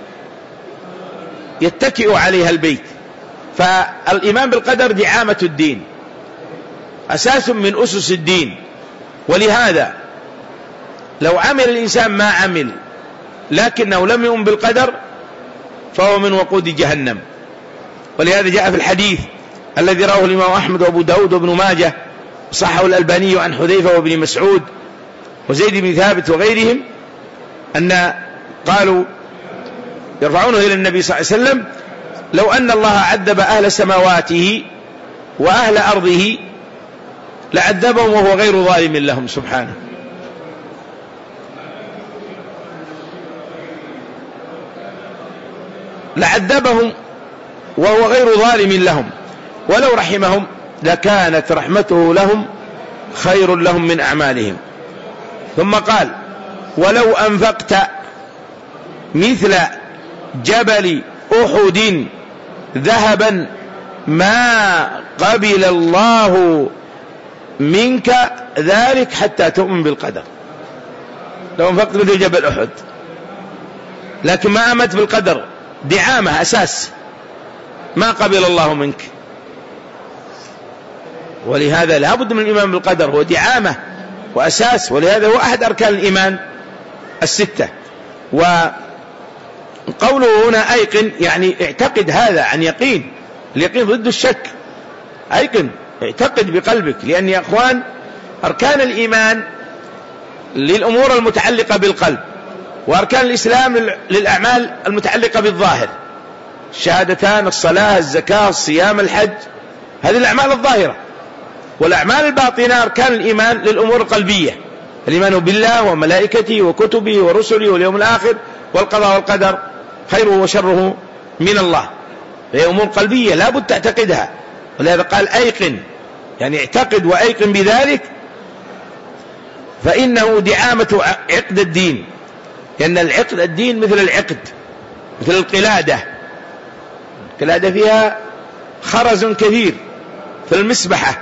يتكئ عليها البيت. فالإيمان بالقدر دعامة الدين، أساس من أسس الدين. ولهذا لو عمل الإنسان ما عمل لكنه لم يؤمن بالقدر فهو من وقود جهنم. ولهذا جاء في الحديث الذي رواه الإمام أحمد وأبو داود وابن ماجه، صححه الألباني، عن حذيفة وابن مسعود وزيد بن ثابت وغيرهم، أن قالوا يرفعونه إلى النبي صلى الله عليه وسلم: لو أن الله عذب أهل سماواته وأهل أرضه لعذبهم وهو غير ظالم لهم سبحانه. لعذبهم وهو غير ظالم لهم، ولو رحمهم لكانت رحمته لهم خير لهم من أعمالهم. ثم قال: ولو أنفقت مثل جبل أحد ذهبا ما قبل الله منك ذلك حتى تؤمن بالقدر. لو أنفقت مثل جبل أحد لكن ما آمنت بالقدر، دعامة أساس، ما قبل الله منك. ولهذا لا بد من الإيمان بالقدر، هو دعامة وأساس، ولهذا هو أحد أركان الإيمان الستة. وقوله هنا أيقن يعني اعتقد هذا عن يقين، اليقين ضد الشك. أيقن، اعتقد بقلبك، لأن يا أخوان أركان الإيمان للأمور المتعلقة بالقلب، وأركان الإسلام للأعمال المتعلقة بالظاهر، الشهادتان، الصلاة، الزكاة، الصيام، الحج، هذه الأعمال الظاهرة. والأعمال الباطنة أركان الإيمان للأمور القلبية، الإيمان بالله وملائكته وكتبه ورسله واليوم الآخر والقضاء والقدر خيره وشره من الله. هي أمور قلبية لا بد تعتقدها، ولهذا قال أيقن، يعني اعتقد وأيقن بذلك، فإنه دعامة عقد الدين. لأن العقد الدين مثل العقد، مثل القلادة. القلادة فيها خرز كثير في المسبحة.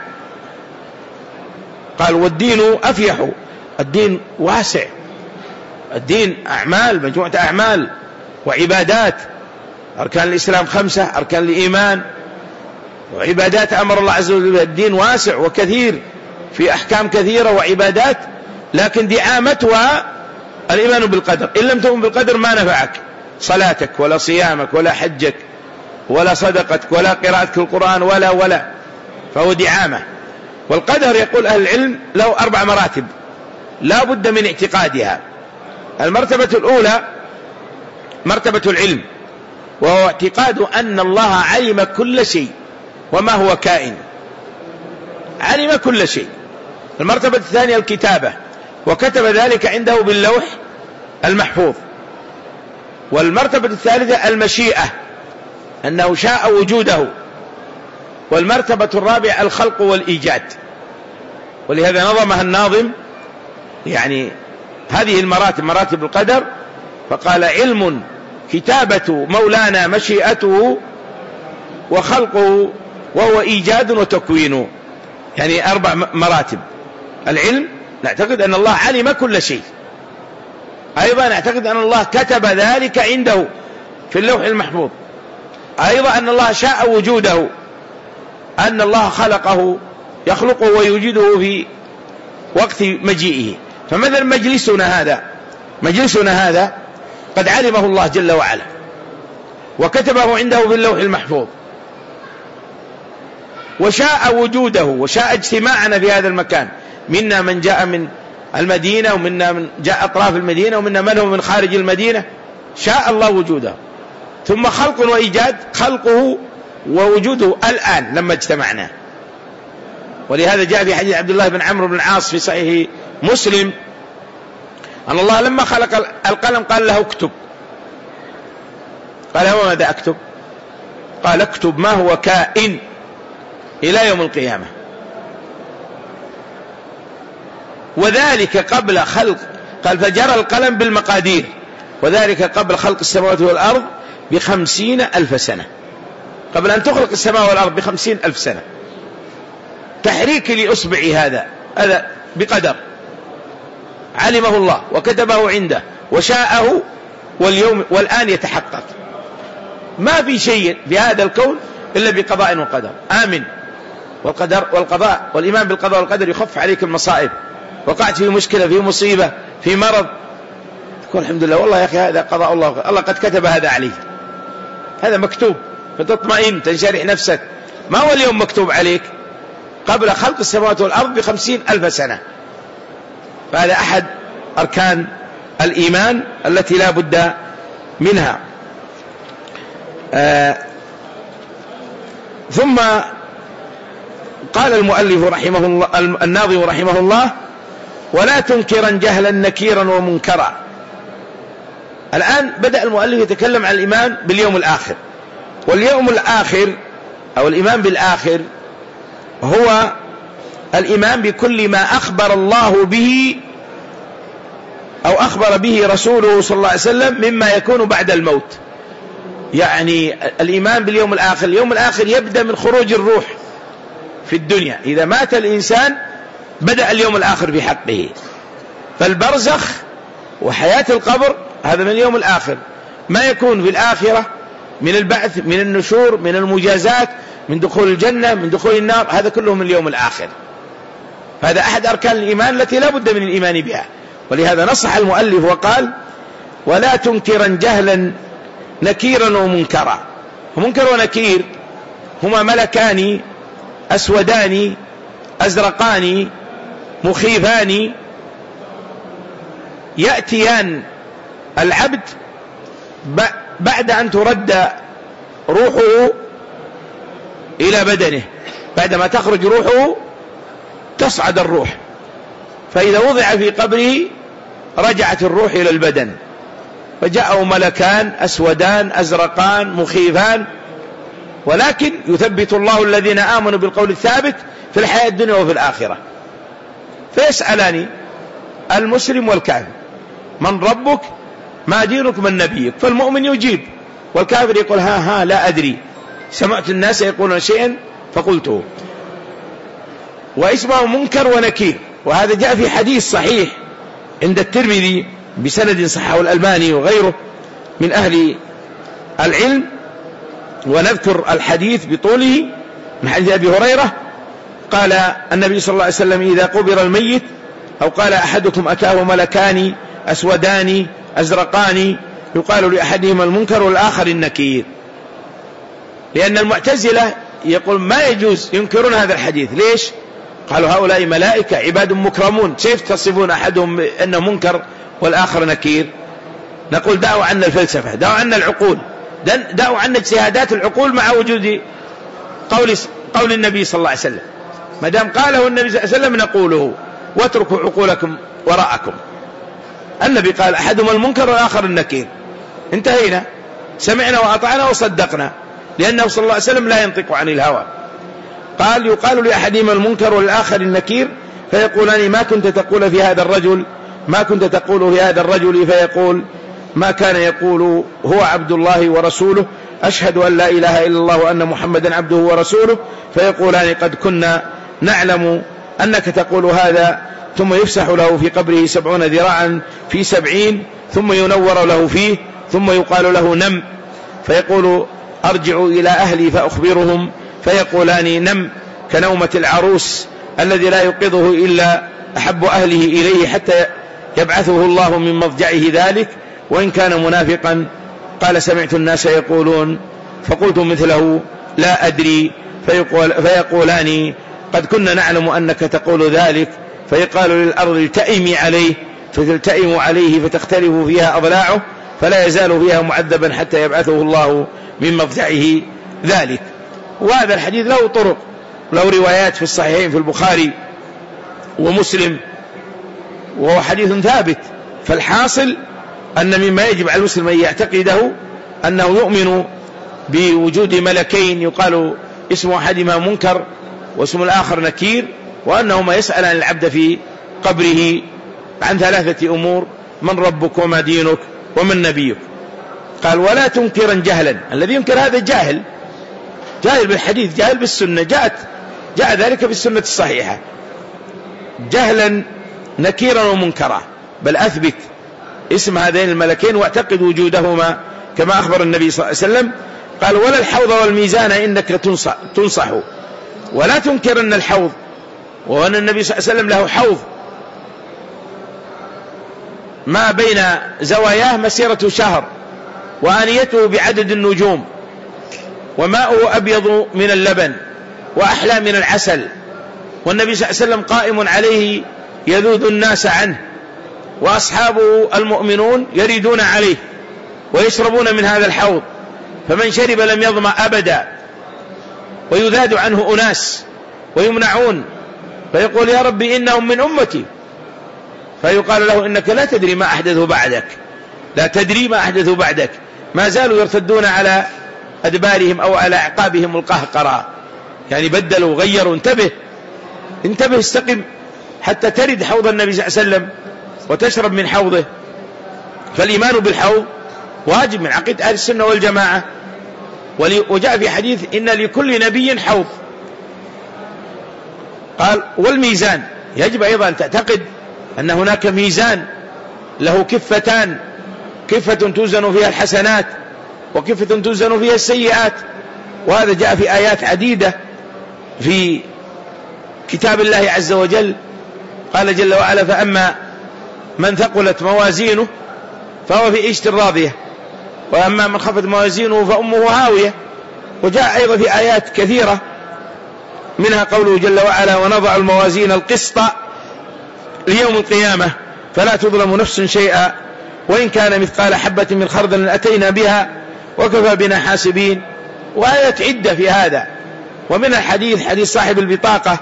قال: والدين أفيح، الدين واسع، الدين أعمال، مجموعة أعمال وعبادات. أركان الإسلام 5، أركان الإيمان وعبادات أمر الله عز وجل. الدين واسع وكثير في أحكام كثيرة وعبادات، لكن دعامتها الإيمان بالقدر. إن لم تؤمن بالقدر ما نفعك صلاتك ولا صيامك ولا حجك ولا صدقتك ولا قراءتك القرآن ولا فهو دعامة. والقدر يقول أهل العلم له 4 مراتب لا بد من اعتقادها. المرتبة الأولى مرتبة العلم، وهو اعتقاد أن الله علم كل شيء وما هو كائن، علم كل شيء. المرتبة الثانية الكتابة، وكتب ذلك عنده أنه شاء وجوده. والمرتبة الرابعة الخلق والإيجاد، ولهذا نظمها الناظم يعني هذه المراتب، مراتب القدر، فقال: علم، كتابة مولانا، مشيئته، وخلقه، وهو إيجاد وتكوين. يعني 4 مراتب. العلم، نعتقد أن الله علم كل شيء. أيضا نعتقد أن الله كتب ذلك عنده في اللوح المحفوظ. أيضا أن الله شاء وجوده، أن الله خلقه، يخلقه ويوجده في وقت مجيئه. فمثلا مجلسنا هذا قد علمه الله جل وعلا وكتبه عنده في اللوح المحفوظ، وشاء وجوده وشاء اجتماعنا في هذا المكان. منا من جاء من المدينة، ومنا من جاء أطراف المدينة، ومنا من هو من خارج المدينة. شاء الله وجوده. ثم خلق وإيجاد، خلقه ووجوده الآن لما اجتمعنا. ولهذا جاء في حديث عبد الله بن عمرو بن العاص في صحيح مسلم أن الله لما خلق القلم قال له اكتب. قال: وماذا أكتب؟ قال: اكتب ما هو كائن إلى يوم القيامة. وذلك قبل خلق، قال: فجرى القلم بالمقادير، وذلك قبل خلق السماوات والأرض ب50,000 سنة. قبل أن تخلق السماء والأرض ب50,000 سنة. تحريك لأصبع هذا بقدر علمه الله وكتبه عنده وشاءه، والآن يتحقق. ما في شيء في هذا الكون إلا بقضاء وقدر. آمن. والقضاء والإيمان بالقضاء والقدر يخف عليك المصائب. وقعت في مشكلة، في مصيبة، في مرض، تقول الحمد لله، والله يا أخي هذا قضاء الله، الله قد كتب هذا عليه، هذا مكتوب، فتطمئن، تنشرح نفسك. ما هو اليوم مكتوب عليك؟ قبل خلق السماوات والأرض ب50,000 سنة. فهذا أحد أركان الإيمان التي لا بد منها. ثم قال المؤلف رحمه الله، الناظم رحمه الله: ولا تنكرا جهلا نكيرا ومنكرا. الآن بدأ المؤلف يتكلم عن الإيمان باليوم الآخر. واليوم الآخر أو الإيمان بالآخر هو الإيمان بكل ما أخبر الله به أو أخبر به رسوله صلى الله عليه وسلم مما يكون بعد الموت. يعني الإيمان باليوم الآخر، اليوم الآخر يبدأ من خروج الروح في الدنيا. إذا مات الإنسان بدأ اليوم الآخر في حقه. فالبرزخ وحياة القبر هذا من اليوم الآخر. ما يكون في الآخرة من البعث، من النشور، من المجازات، من دخول الجنة، من دخول النار، هذا كله من اليوم الآخر. هذا أحد أركان الإيمان التي لا بد من الإيمان بها. ولهذا نصح المؤلف وقال: ولا تنكرا جهلا نكيرا ومنكرا. ومنكر ونكير هما ملكان أسودان أزرقان مخيفان يأتيان العبد بعد أن ترد روحه إلى بدنه. بعدما تخرج روحه تصعد الروح، فإذا وضع في قبره رجعت الروح إلى البدن. فجاءوا ملكان أسودان أزرقان مخيفان، ولكن يثبت الله الذين آمنوا بالقول الثابت في الحياة الدنيا وفي الآخرة. فيسألني المسلم والكافر: من ربك؟ ما دينك؟ من نبيك؟ فالمؤمن يجيب، والكافر يقول: ها لا أدري، سمعت الناس يقولون شيئا فقلته. واسمه منكر ونكير. وهذا جاء في حديث صحيح عند الترمذي بسند صححه الألباني وغيره من أهل العلم. ونذكر الحديث بطوله من حديث أبي هريرة قال النبي صلى الله عليه وسلم: إذا قبر الميت أو قال أحدكم أتاه ملكان أسودان أزرقان يقال لأحدهما المنكر والآخر النكير. لأن المعتزلة يقول ما يجوز، ينكرون هذا الحديث. ليش؟ قالوا هؤلاء ملائكة عباد مكرمون، كيف تصفون أحدهم أنه منكر والآخر نكير؟ نقول دعوا عنا الفلسفة، دعوا عنا العقول، دعوا عنا اجتهادات العقول مع وجود قول النبي صلى الله عليه وسلم. ما دام قاله النبي صلى الله عليه وسلم نقوله، واتركوا عقولكم وراءكم. النبي قال أحدهما المنكر والآخر النكير، انتهينا، سمعنا وأطعنا وصدقنا. لأنه صلى الله عليه وسلم لا ينطق عن الهوى. قال يقال لأحدهما المنكر والآخر النكير فيقولان ما كنت تقول في هذا الرجل، ما كنت تقول في هذا الرجل، فيقول ما كان يقول هو عبد الله ورسوله، أشهد أن لا إله إلا الله وأن محمدا عبده ورسوله. فيقولان قد كنا نعلم أنك تقول هذا. ثم يفسح له في قبره 70 ذراعا في 70، ثم ينور له فيه، ثم يقال له نم، فيقول أرجع إلى أهلي فأخبرهم، فيقولان نم كنومة العروس الذي لا يوقظه إلا أحب أهله إليه حتى يبعثه الله من مضجعه ذلك، وإن كان منافقا. قال سمعت الناس يقولون فقلت مثله لا أدري، فيقولان قد كنا نعلم أنك تقول ذلك. فيقال للأرض التئمي عليه، فتلتئم عليه فتختلف فيها أضلاعه، فلا يزال فيها معذبا حتى يبعثه الله من مضجعه ذلك. وهذا الحديث له طرق، له روايات في الصحيحين في البخاري ومسلم، وهو حديث ثابت. فالحاصل أن مما يجب على المسلم أن يعتقده أنه يؤمن بوجود ملكين يقال اسم أحدهما منكر واسم الآخر نكير، وأنهما يسألان العبد في قبره عن 3 أمور: من ربك وما دينك ومن نبيك. قال ولا تنكرا جهلا. الذي ينكر هذا جاهل بالحديث، جاهل بالسنة، جاء ذلك بالسنة الصحيحة، جهلا نكيرا ومنكرا. بل أثبت اسم هذين الملكين واعتقد وجودهما كما أخبر النبي صلى الله عليه وسلم. قال ولا الحوض والميزان إنك تنصح. ولا تنكر أن الحوض، وأن النبي صلى الله عليه وسلم له حوض ما بين زواياه مسيرة شهر، وآنيته بعدد النجوم، وماؤه أبيض من اللبن وأحلى من العسل، والنبي صلى الله عليه وسلم قائم عليه يذوذ الناس عنه، وأصحابه المؤمنون يريدون عليه ويشربون من هذا الحوض، فمن شرب لم يظمأ أبدا، ويذاد عنه أناس ويمنعون، فيقول يا ربي إنهم من أمتي، فيقال له إنك لا تدري ما أحدثوا بعدك، لا تدري ما أحدثوا بعدك، ما زالوا يرتدون على أدبارهم أو على أعقابهم القهقرة، يعني بدلوا غيروا. انتبه استقم حتى ترد حوض النبي صلى الله عليه وسلم وتشرب من حوضه. فالإيمان بالحوض واجب من عقيدة أهل السنة والجماعة. وجاء في حديث إن لكل نبي حوض. قال والميزان، يجب أيضا تعتقد أن هناك ميزان له كفتان، كفة توزن فيها الحسنات وكفة توزن فيها السيئات، وهذا جاء في آيات عديدة في كتاب الله عز وجل. قال جل وعلا فأما من ثقلت موازينه فهو في عيشة راضية، وأما من خفت موازينه فأمه هاوية. وجاء أيضا في آيات كثيرة منها قوله جل وعلا ونضع الموازين القسط ليوم القيامة فلا تظلم نفس شيئا وإن كان مثقال حبة من خردل أتينا بها وكفى بنا حاسبين. وآيات عدة في هذا. ومن الحديث حديث صاحب البطاقة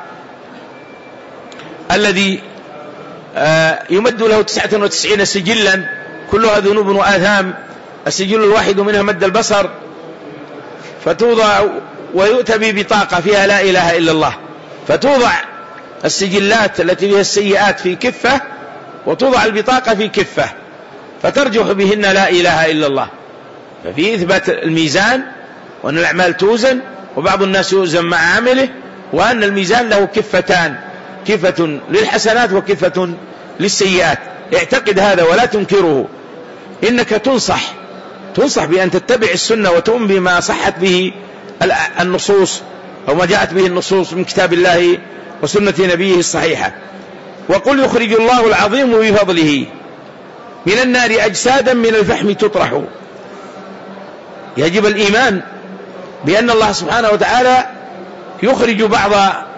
الذي يمد له 99 سجلا كلها ذنوب وآثام، السجل الواحد منها مد البصر، فتوضع ويؤتى ببطاقة فيها لا إله إلا الله، فتوضع السجلات التي فيها السيئات في كفة وتوضع البطاقة في كفة، فترجح بهن لا إله إلا الله. ففي إثبات الميزان وأن الأعمال توزن، وبعض الناس يوزن مع عمله، وأن الميزان له كفتان، كفة للحسنات وكفة للسيئات. اعتقد هذا ولا تنكره. إنك تنصح بأن تتبع السنة وتؤمن بما صحت به النصوص أو ما جاءت به النصوص من كتاب الله وسنة نبيه الصحيحة. وقل يخرج الله العظيم بفضله من النار أجسادا من الفحم تطرح. يجب الإيمان بأن الله سبحانه وتعالى يخرج بعض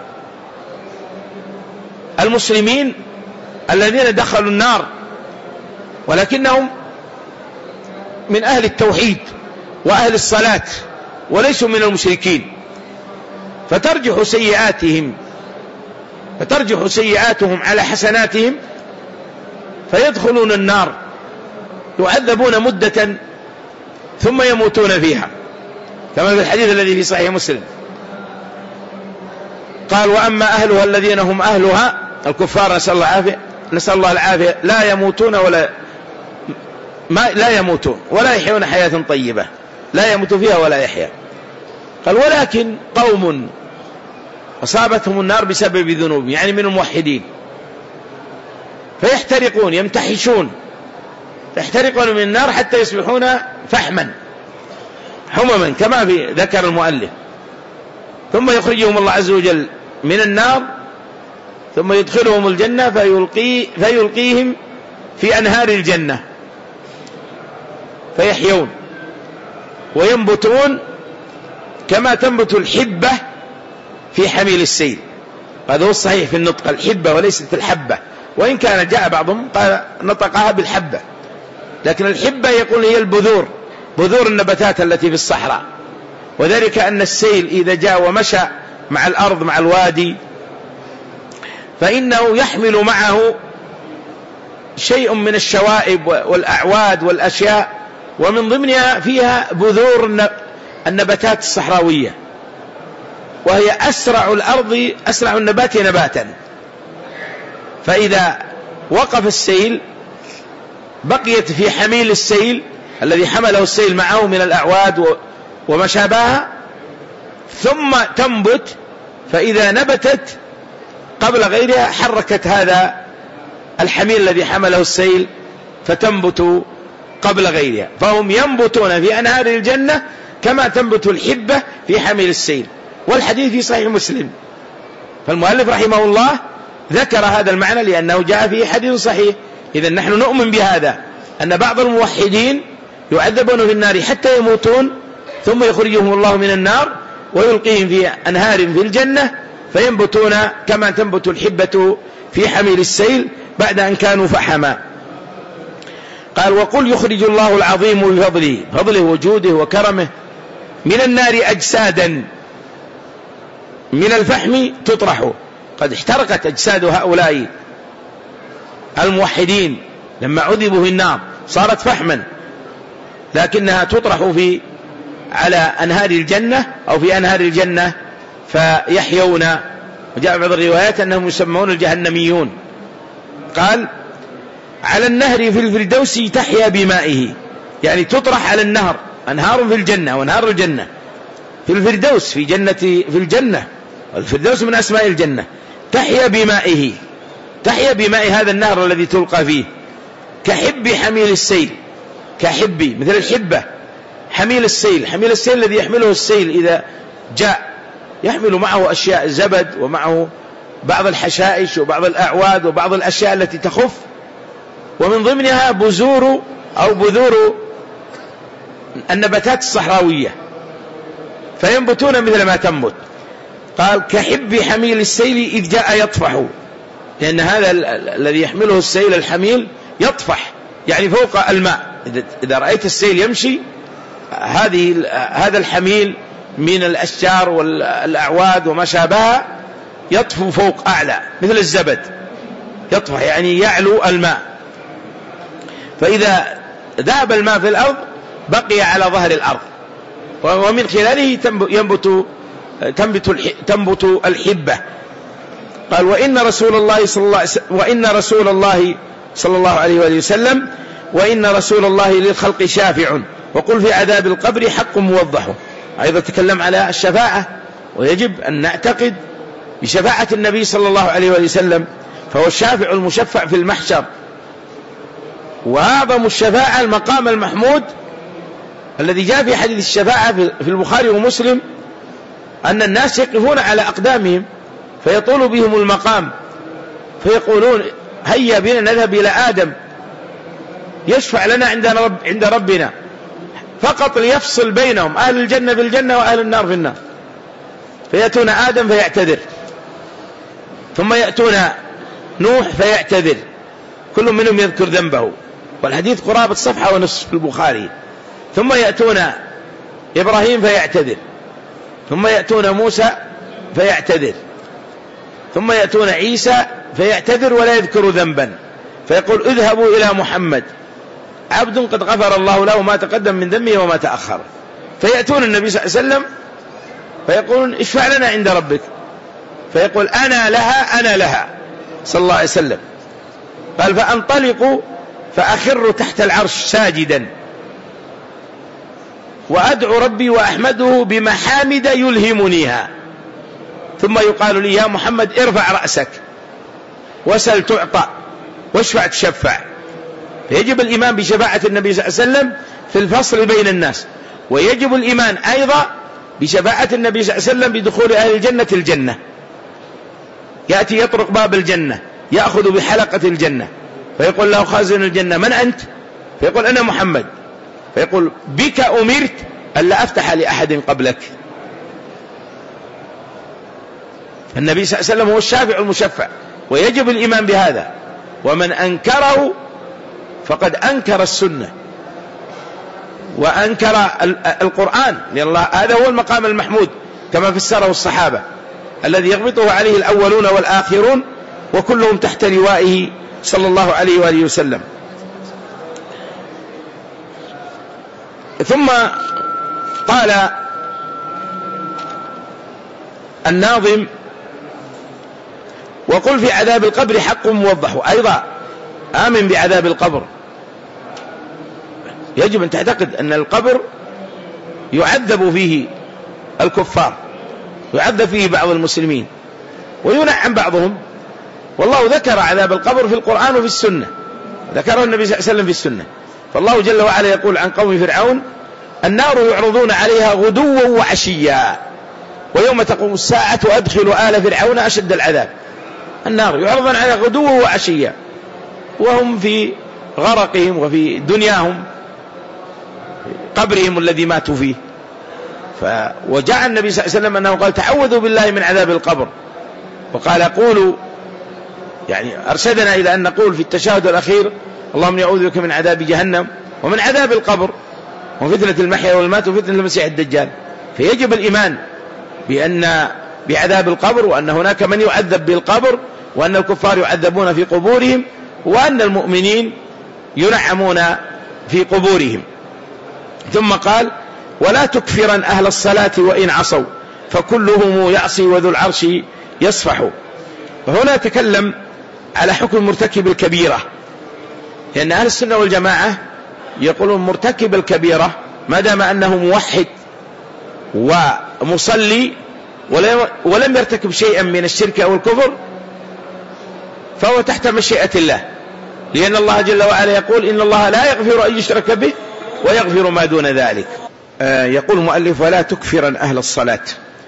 المسلمين الذين دخلوا النار ولكنهم من أهل التوحيد وأهل الصلاة وليسوا من المشركين، فترجح سيئاتهم على حسناتهم فيدخلون النار، يعذبون مدة ثم يموتون فيها. كما في الحديث الذي في صحيح مسلم. قال وأما أهلها الذين هم أهلها الكفار نسأل الله العافية لا يموتون ولا يحيون حياة طيبة، لا يموت فيها ولا يحيا. قال ولكن قوم أصابتهم النار بسبب ذنوب، يعني من الموحدين، فيحترقون يمتحشون، يحترقون من النار حتى يصبحون فحما حمما كما في ذكر المؤلف، ثم يخرجهم الله عز وجل من النار ثم يدخلهم الجنة فيلقيهم في أنهار الجنة فيحيون وينبتون كما تنبت الحبة في حميل السيل. هذا هو الصحيح في النطق، الحبة وليست الحبة، وإن كان جاء بعضهم قال نطقها بالحبة، لكن الحبة يقول هي البذور، بذور النباتات التي في الصحراء. وذلك أن السيل إذا جاء ومشى مع الأرض مع الوادي فإنه يحمل معه شيء من الشوائب والأعواد والأشياء، ومن ضمنها فيها بذور النباتات الصحراوية، وهي أسرع النبات نباتا. فإذا وقف السيل بقيت في حميل السيل الذي حمله السيل معه من الأعواد وما شابهها، ثم تنبت، فإذا نبتت قبل غيرها حركت هذا الحميل الذي حمله السيل فتنبت قبل غيرها، فهم ينبتون في أنهار الجنة كما تنبت الحبة في حميل السيل. والحديث في صحيح مسلم. فالمؤلف رحمه الله ذكر هذا المعنى لأنه جاء فيه حديث صحيح. إذن نحن نؤمن بهذا، أن بعض الموحدين يعذبون في النار حتى يموتون ثم يخرجهم الله من النار ويلقيهم في أنهار في الجنة فينبتون كما تنبت الحبة في حميل السيل بعد أن كانوا فحما. قال وقل يخرج الله العظيم بفضله وجوده وكرمه من النار أجسادا من الفحم تطرح. قد احترقت أجساد هؤلاء الموحدين لما عذبوا في النار صارت فحما، لكنها تطرح على أنهار الجنة أو في أنهار الجنة فيحيون. وجاء بعض الروايات أنهم يسمون الجهنميون. قال على النهر في الفردوس تحيا بمائه، يعني تطرح على النهر، أنهار في الجنة وأنهار الجنة في الفردوس في الجنة، الفردوس من أسماء الجنة. تحيا بمائه، تحيا بماء هذا النهر الذي تلقى فيه، كحب حميل السيل، كحب مثل الحبة حميل السيل. حميل السيل الذي يحمله السيل إذا جاء يحمل معه أشياء زبد ومعه بعض الحشائش وبعض الأعواد وبعض الأشياء التي تخف، ومن ضمنها بذور النباتات الصحراوية فينبتون مثل ما تنبت. قال كحب حميل السيل إذ جاء يطفح، لأن هذا الذي يحمله السيل الحميل يطفح يعني فوق الماء. إذا رأيت السيل يمشي هذا الحميل من الأشجار والأعواد وما شابهها يطفو فوق أعلى مثل الزبد، يطفح يعني يعلو الماء. فإذا ذهب الماء في الأرض بقي على ظهر الأرض، ومن خلاله تنبت الحبة. قال وإن رسول الله صلى الله عليه وآله وسلم وإن رسول الله للخلق شافع، وقل في عذاب القبر حق موضح. أيضا تكلم على الشفاعة، ويجب أن نعتقد بشفاعة النبي صلى الله عليه وآله وسلم، فهو الشافع المشفع في المحشر. وأعظم الشفاعة المقام المحمود الذي جاء في حديث الشفاعة في البخاري ومسلم، أن الناس يقفون على أقدامهم فيطول بهم المقام فيقولون هيا بنا نذهب إلى آدم يشفع لنا عند ربنا، فقط ليفصل بينهم، أهل الجنة في الجنة وأهل النار في النار. فيأتون آدم فيعتذر، ثم يأتون نوح فيعتذر، كل منهم يذكر ذنبه، والحديث قرابة صفحة ونصف في البخاري. ثم يأتون إبراهيم فيعتذر، ثم يأتون موسى فيعتذر، ثم يأتون عيسى فيعتذر ولا يذكر ذنبا، فيقول اذهبوا إلى محمد عبد قد غفر الله له ما تقدم من ذنبه وما تأخر. فيأتون النبي صلى الله عليه وسلم فيقولون اشفع لنا عند ربك، فيقول أنا لها صلى الله عليه وسلم. قال فأنطلق فأخر تحت العرش ساجدا وأدعو ربي وأحمده بمحامد يلهمنيها، ثم يقال لي يا محمد ارفع رأسك وسل تعطى واشفع تشفع. فيجب الإيمان بشفاعة النبي صلى الله عليه وسلم في الفصل بين الناس، ويجب الإيمان أيضا بشفاعة النبي صلى الله عليه وسلم بدخول أهل الجنة الجنة. يأتي يطرق باب الجنة يأخذ بحلقة الجنة فيقول له خازن الجنة من أنت؟ فيقول أنا محمد، فيقول بك أمرت ألا أفتح لأحد قبلك. النبي صلى الله عليه وسلم هو الشافع المشفع، ويجب الإيمان بهذا. ومن أنكره فقد أنكر السنة وأنكر القرآن، لأن الله هذا هو المقام المحمود كما فسره الصحابة الذي يغبطه عليه الأولون والآخرون وكلهم تحت لوائه صلى الله عليه وآله وسلم. ثم قال الناظم وقل في عذاب القبر حق موضح. أيضا آمن بعذاب القبر، يجب أن تعتقد أن القبر يعذب فيه الكفار، يعذب فيه بعض المسلمين وينعم بعضهم، والله ذكر عذاب القبر في القرآن وفي السنة، ذكره النبي صلى الله عليه وسلم في السنة. فالله جل وعلا يقول عن قوم فرعون النار يعرضون عليها غدوا وعشيا ويوم تقوم الساعة أدخلوا آل فرعون أشد العذاب. النار يعرضون عليها غدوا وعشيا وهم في غرقهم وفي دنياهم قبرهم الذي ماتوا فيه. وجاء النبي صلى الله عليه وسلم أنه قال تعوذوا بالله من عذاب القبر، وقال قولوا يعني أرشدنا إلى أن نقول في التشهد الأخير اللهم يعوذ بك من عذاب جهنم ومن عذاب القبر وفتنة المحيا والممات وفتنة المسيح الدجال. فيجب الإيمان بعذاب القبر، وأن هناك من يعذب بالقبر، وأن الكفار يعذبون في قبورهم، وأن المؤمنين ينعمون في قبورهم. ثم قال ولا تكفرن أهل الصلاة وإن عصوا فكلهم يعصي وذو العرش يصفح. وهنا تكلم على حكم مرتكب الكبيرة، لأن أهل السنة والجماعة يقولون مرتكب الكبيرة ما دام أنه موحد ومصلي ولم يرتكب شيئا من الشرك أو الكفر فهو تحت مشيئة الله، لأن الله جل وعلا يقول إن الله لا يغفر أن يشرك به ويغفر ما دون ذلك. يقول المؤلف ولا تكفرن أهل الصلاة.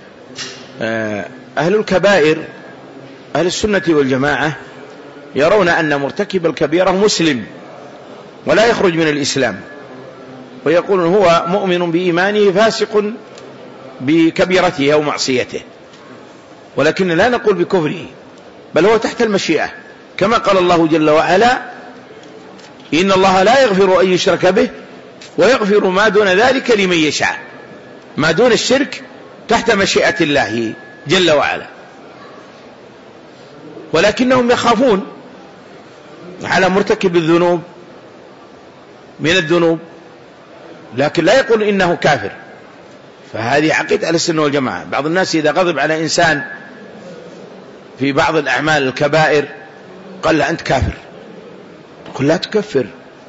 أهل الكبائر أهل السنة والجماعة يرون أن مرتكب الكبيرة مسلم ولا يخرج من الإسلام، ويقولون هو مؤمن بإيمانه فاسق بكبيرته أو معصيته، ولكن لا نقول بكفره، بل هو تحت المشيئة، كما قال الله جل وعلا إن الله لا يغفر أن يشرك به ويغفر ما دون ذلك لمن يشاء. ما دون الشرك تحت مشيئة الله جل وعلا، ولكنهم يخافون على مرتكب الذنوب من الذنوب، لكن لا يقول إنه كافر. فهذه عقيدة أهل السنة والجماعة. بعض الناس إذا غضب على إنسان في بعض الأعمال الكبائر قال له أنت كافر، قل لا تكفر.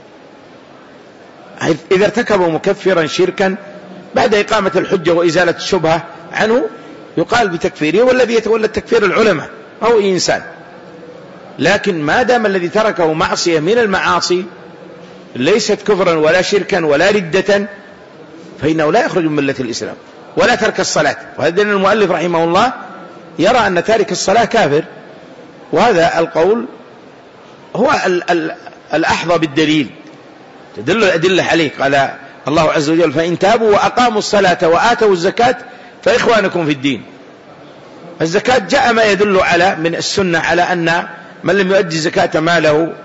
إذا ارتكب مكفرا شركا بعد إقامة الحجة وإزالة الشبهة عنه يقال بتكفيره، والذي يتولى التكفير العلماء أو إنسان. لكن ما دام الذي تركه معصية من المعاصي ليست كفرا ولا شركا ولا ردة فإنه لا يخرج من ملة الإسلام. ولا ترك الصلاة، وهذا المؤلف رحمه الله يرى أن تارك الصلاة كافر، وهذا القول هو الأحظى بالدليل، تدل الأدلة عليه. قال الله عز وجل فإن تابوا وأقاموا الصلاة وآتوا الزكاة فإخوانكم في الدين. الزكاة جاء ما يدل على من السنة على أن من لم يؤدي زكاة ماله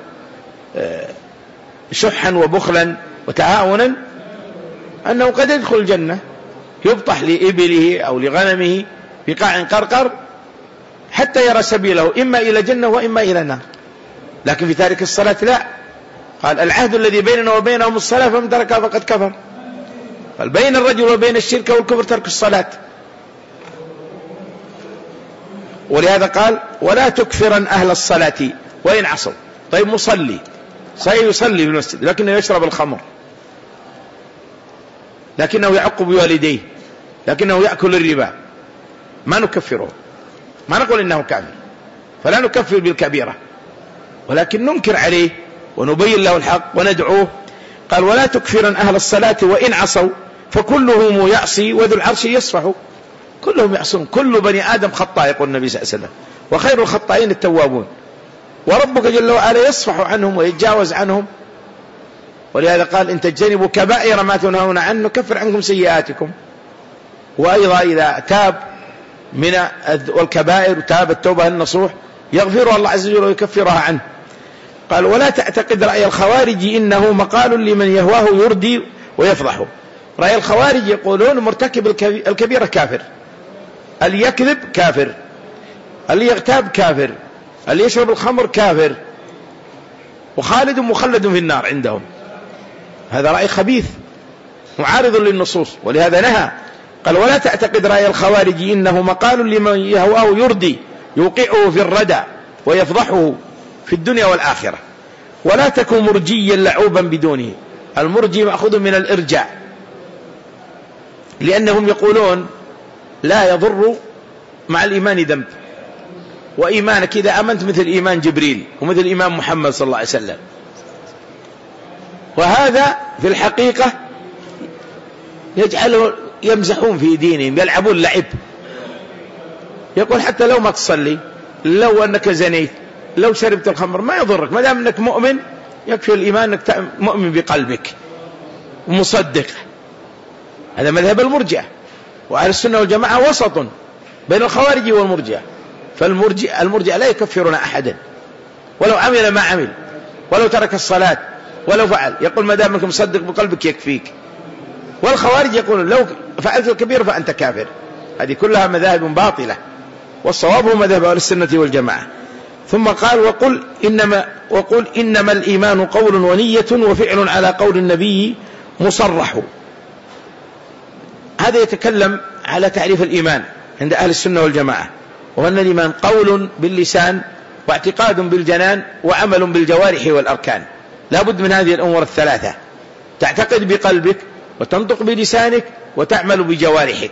شحا وبخلا وتهاونا أنه قد يدخل الجنة، يبطح لإبله أو لغنمه في قاع قرقر حتى يرى سبيله إما إلى جنة وإما إلى نار. لكن في تارك الصلاة لا، قال العهد الذي بيننا وبينهم الصلاة فمن تركها فقد كفر. قال بين الرجل وبين الشرك والكفر ترك الصلاة. ولهذا قال ولا تكفرن أهل الصلاة وإن عصوا. طيب مصلي سيصلي في المسجد لكنه يشرب الخمر، لكنه يعق بوالديه، لكنه يأكل الربا، ما نكفره، ما نقول إنه كافر، فلا نكفر بالكبيرة، ولكن ننكر عليه ونبين له الحق وندعوه. قال ولا تكفرن أهل الصلاة وإن عصوا فكلهم يعصي وذو العرش يصفح. كلهم يعصون، كل بني آدم خطاء يقول النبي صلى الله عليه وسلم، وخير الخطائين التوابون، وربك جل وعلا يصفح عنهم ويتجاوز عنهم. ولهذا قال إن تجتنبوا كبائر ما تنهون عنه نكفر عنكم سيئاتكم. وأيضا إذا تاب من والكبائر وتاب التوبة النصوح يغفرها الله عز وجل ويكفرها عنه. قال ولا تعتقد رأي الخوارج إنه مقال لمن يهواه يردي ويفضحه. رأي الخوارج يقولون مرتكب الكبيرة كافر، اللي يكذب كافر، اللي يغتاب كافر، اللي يشرب الخمر كافر، وخالد مخلد في النار عندهم. هذا رأي خبيث معارض للنصوص، ولهذا نهى. قال ولا تعتقد رأي الخوارج إنه مقال لمن يهواه يردي يوقعه في الردى ويفضحه في الدنيا والآخرة. ولا تكن مرجيا لعوبا بدونه. المرجي مأخوذ من الإرجاء، لأنهم يقولون لا يضر مع الإيمان ذنب، وإيمانك إذا أمنت مثل إيمان جبريل ومثل إيمان محمد صلى الله عليه وسلم. وهذا في الحقيقة يجعله يمزحون في دينهم، يلعبون لعب. يقول حتى لو ما تصلي، لو أنك زنيت، لو شربت الخمر ما يضرك، ما دام أنك مؤمن يكفي الإيمان أنك مؤمن بقلبك ومصدق. هذا مذهب المرجئة، وأهل السنة والجماعة وسط بين الخوارج والمرجئة. فالمرجئة لا يكفرون أحدا ولو عمل ما عمل، ولو ترك الصلاة، ولو فعل، يقول ما دام أنك مصدق بقلبك يكفيك. والخوارج يقولون لو فعلت الكبير فأنت كافر. هذه كلها مذاهب باطلة، والصواب هو مذهب أهل السنة والجماعة. ثم قال وقل إنما الإيمان قول ونية وفعل على قول النبي مصرح. هذا يتكلم على تعريف الإيمان عند أهل السنة والجماعة، وأن الإيمان قول باللسان واعتقاد بالجنان وعمل بالجوارح والأركان. لا بد من هذه الأمور الثلاثة، تعتقد بقلبك وتنطق بلسانك وتعمل بجوارحك.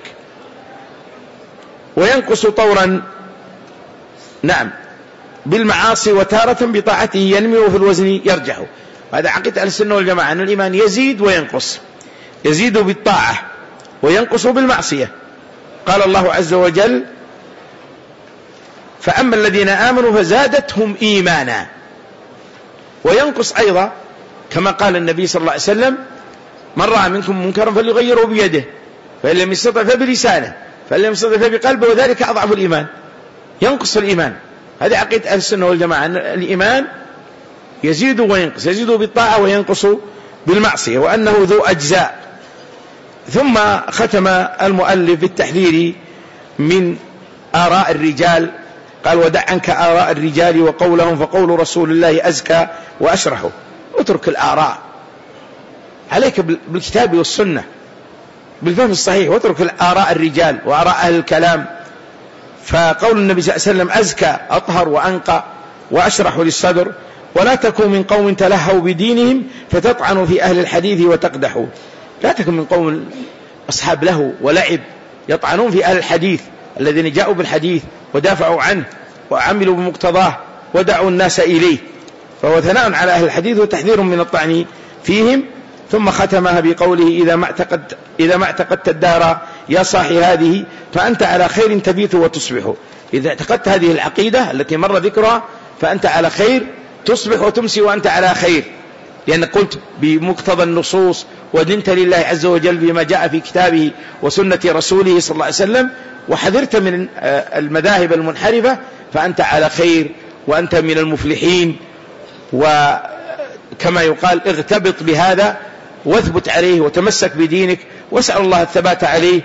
وينقص طورا نعم بالمعاصي وتارة بطاعته ينمي وفي الوزن يرجح. هذا عقيدة أهل السنة والجماعة، أن الإيمان يزيد وينقص، يزيد بالطاعة وينقص بالمعصية. قال الله عز وجل فأما الذين آمنوا فزادتهم إيمانا. وينقص أيضا كما قال النبي صلى الله عليه وسلم من رأى منكم منكرا فليغيره بيده، فإن لم يستطع فبلسانه، فإن لم يستطع فبقلبه، وذلك أضعف الإيمان. ينقص الإيمان. هذه عقيدة أهل السنة والجماعة، أن الإيمان يزيد وينقص، يزيد بالطاعة وينقص بالمعصية، وأنه ذو أجزاء. ثم ختم المؤلف بالتحذير من آراء الرجال. قال ودع عنك آراء الرجال وقولهم فقول رسول الله أزكى وأشرح. اترك الآراء، عليك بالكتاب والسنة بالفهم الصحيح، واترك الآراء الرجال وآراء أهل الكلام. فقول النبي صلى الله عليه وسلم أزكى أطهر وأنقى وأشرح للصدر. ولا تكن من قوم تلهوا بدينهم فتطعنوا في أهل الحديث وتقدحوا. لا تكن من قوم أصحاب له ولعب يطعنون في أهل الحديث الذين جاءوا بالحديث ودافعوا عنه وعملوا بمقتضاه ودعوا الناس إليه. فهو ثناء على أهل الحديث وتحذير من الطعن فيهم. ثم ختمها بقوله إذا ما اعتقدت الدار يا صاحي هذه فأنت على خير تبيت وتصبح. إذا اعتقدت هذه العقيدة التي مر ذكرها فأنت على خير، تصبح وتمسي وأنت على خير، لأن قلت بمقتضى النصوص ودنت لله عز وجل بما جاء في كتابه وسنة رسوله صلى الله عليه وسلم، وحذرت من المذاهب المنحرفة، فأنت على خير وأنت من المفلحين. وكما يقال اغتبط بهذا واثبت عليه وتمسك بدينك واسأل الله الثبات عليه.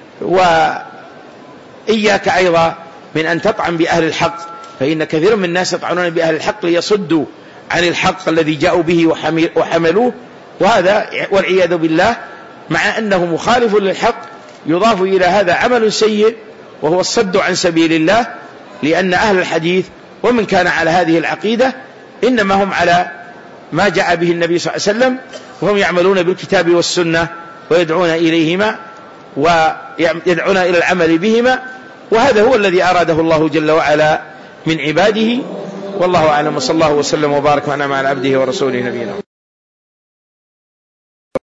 وإياك أيضا من أن تطعن بأهل الحق، فإن كثير من الناس يطعنون بأهل الحق ليصدوا عن الحق الذي جاءوا به وحملوه، وهذا والعياذ بالله مع أنه مخالف للحق يضاف إلى هذا عمل سيء وهو الصد عن سبيل الله، لأن أهل الحديث ومن كان على هذه العقيدة إنما هم على ما جاء به النبي صلى الله عليه وسلم، وهم يعملون بالكتاب والسنة ويدعون إليهما ويدعون إلى العمل بهما، وهذا هو الذي أراده الله جل وعلا من عباده. والله أعلم، وصلى الله وسلم وبارك وأنعم على عبده ورسوله نبينا.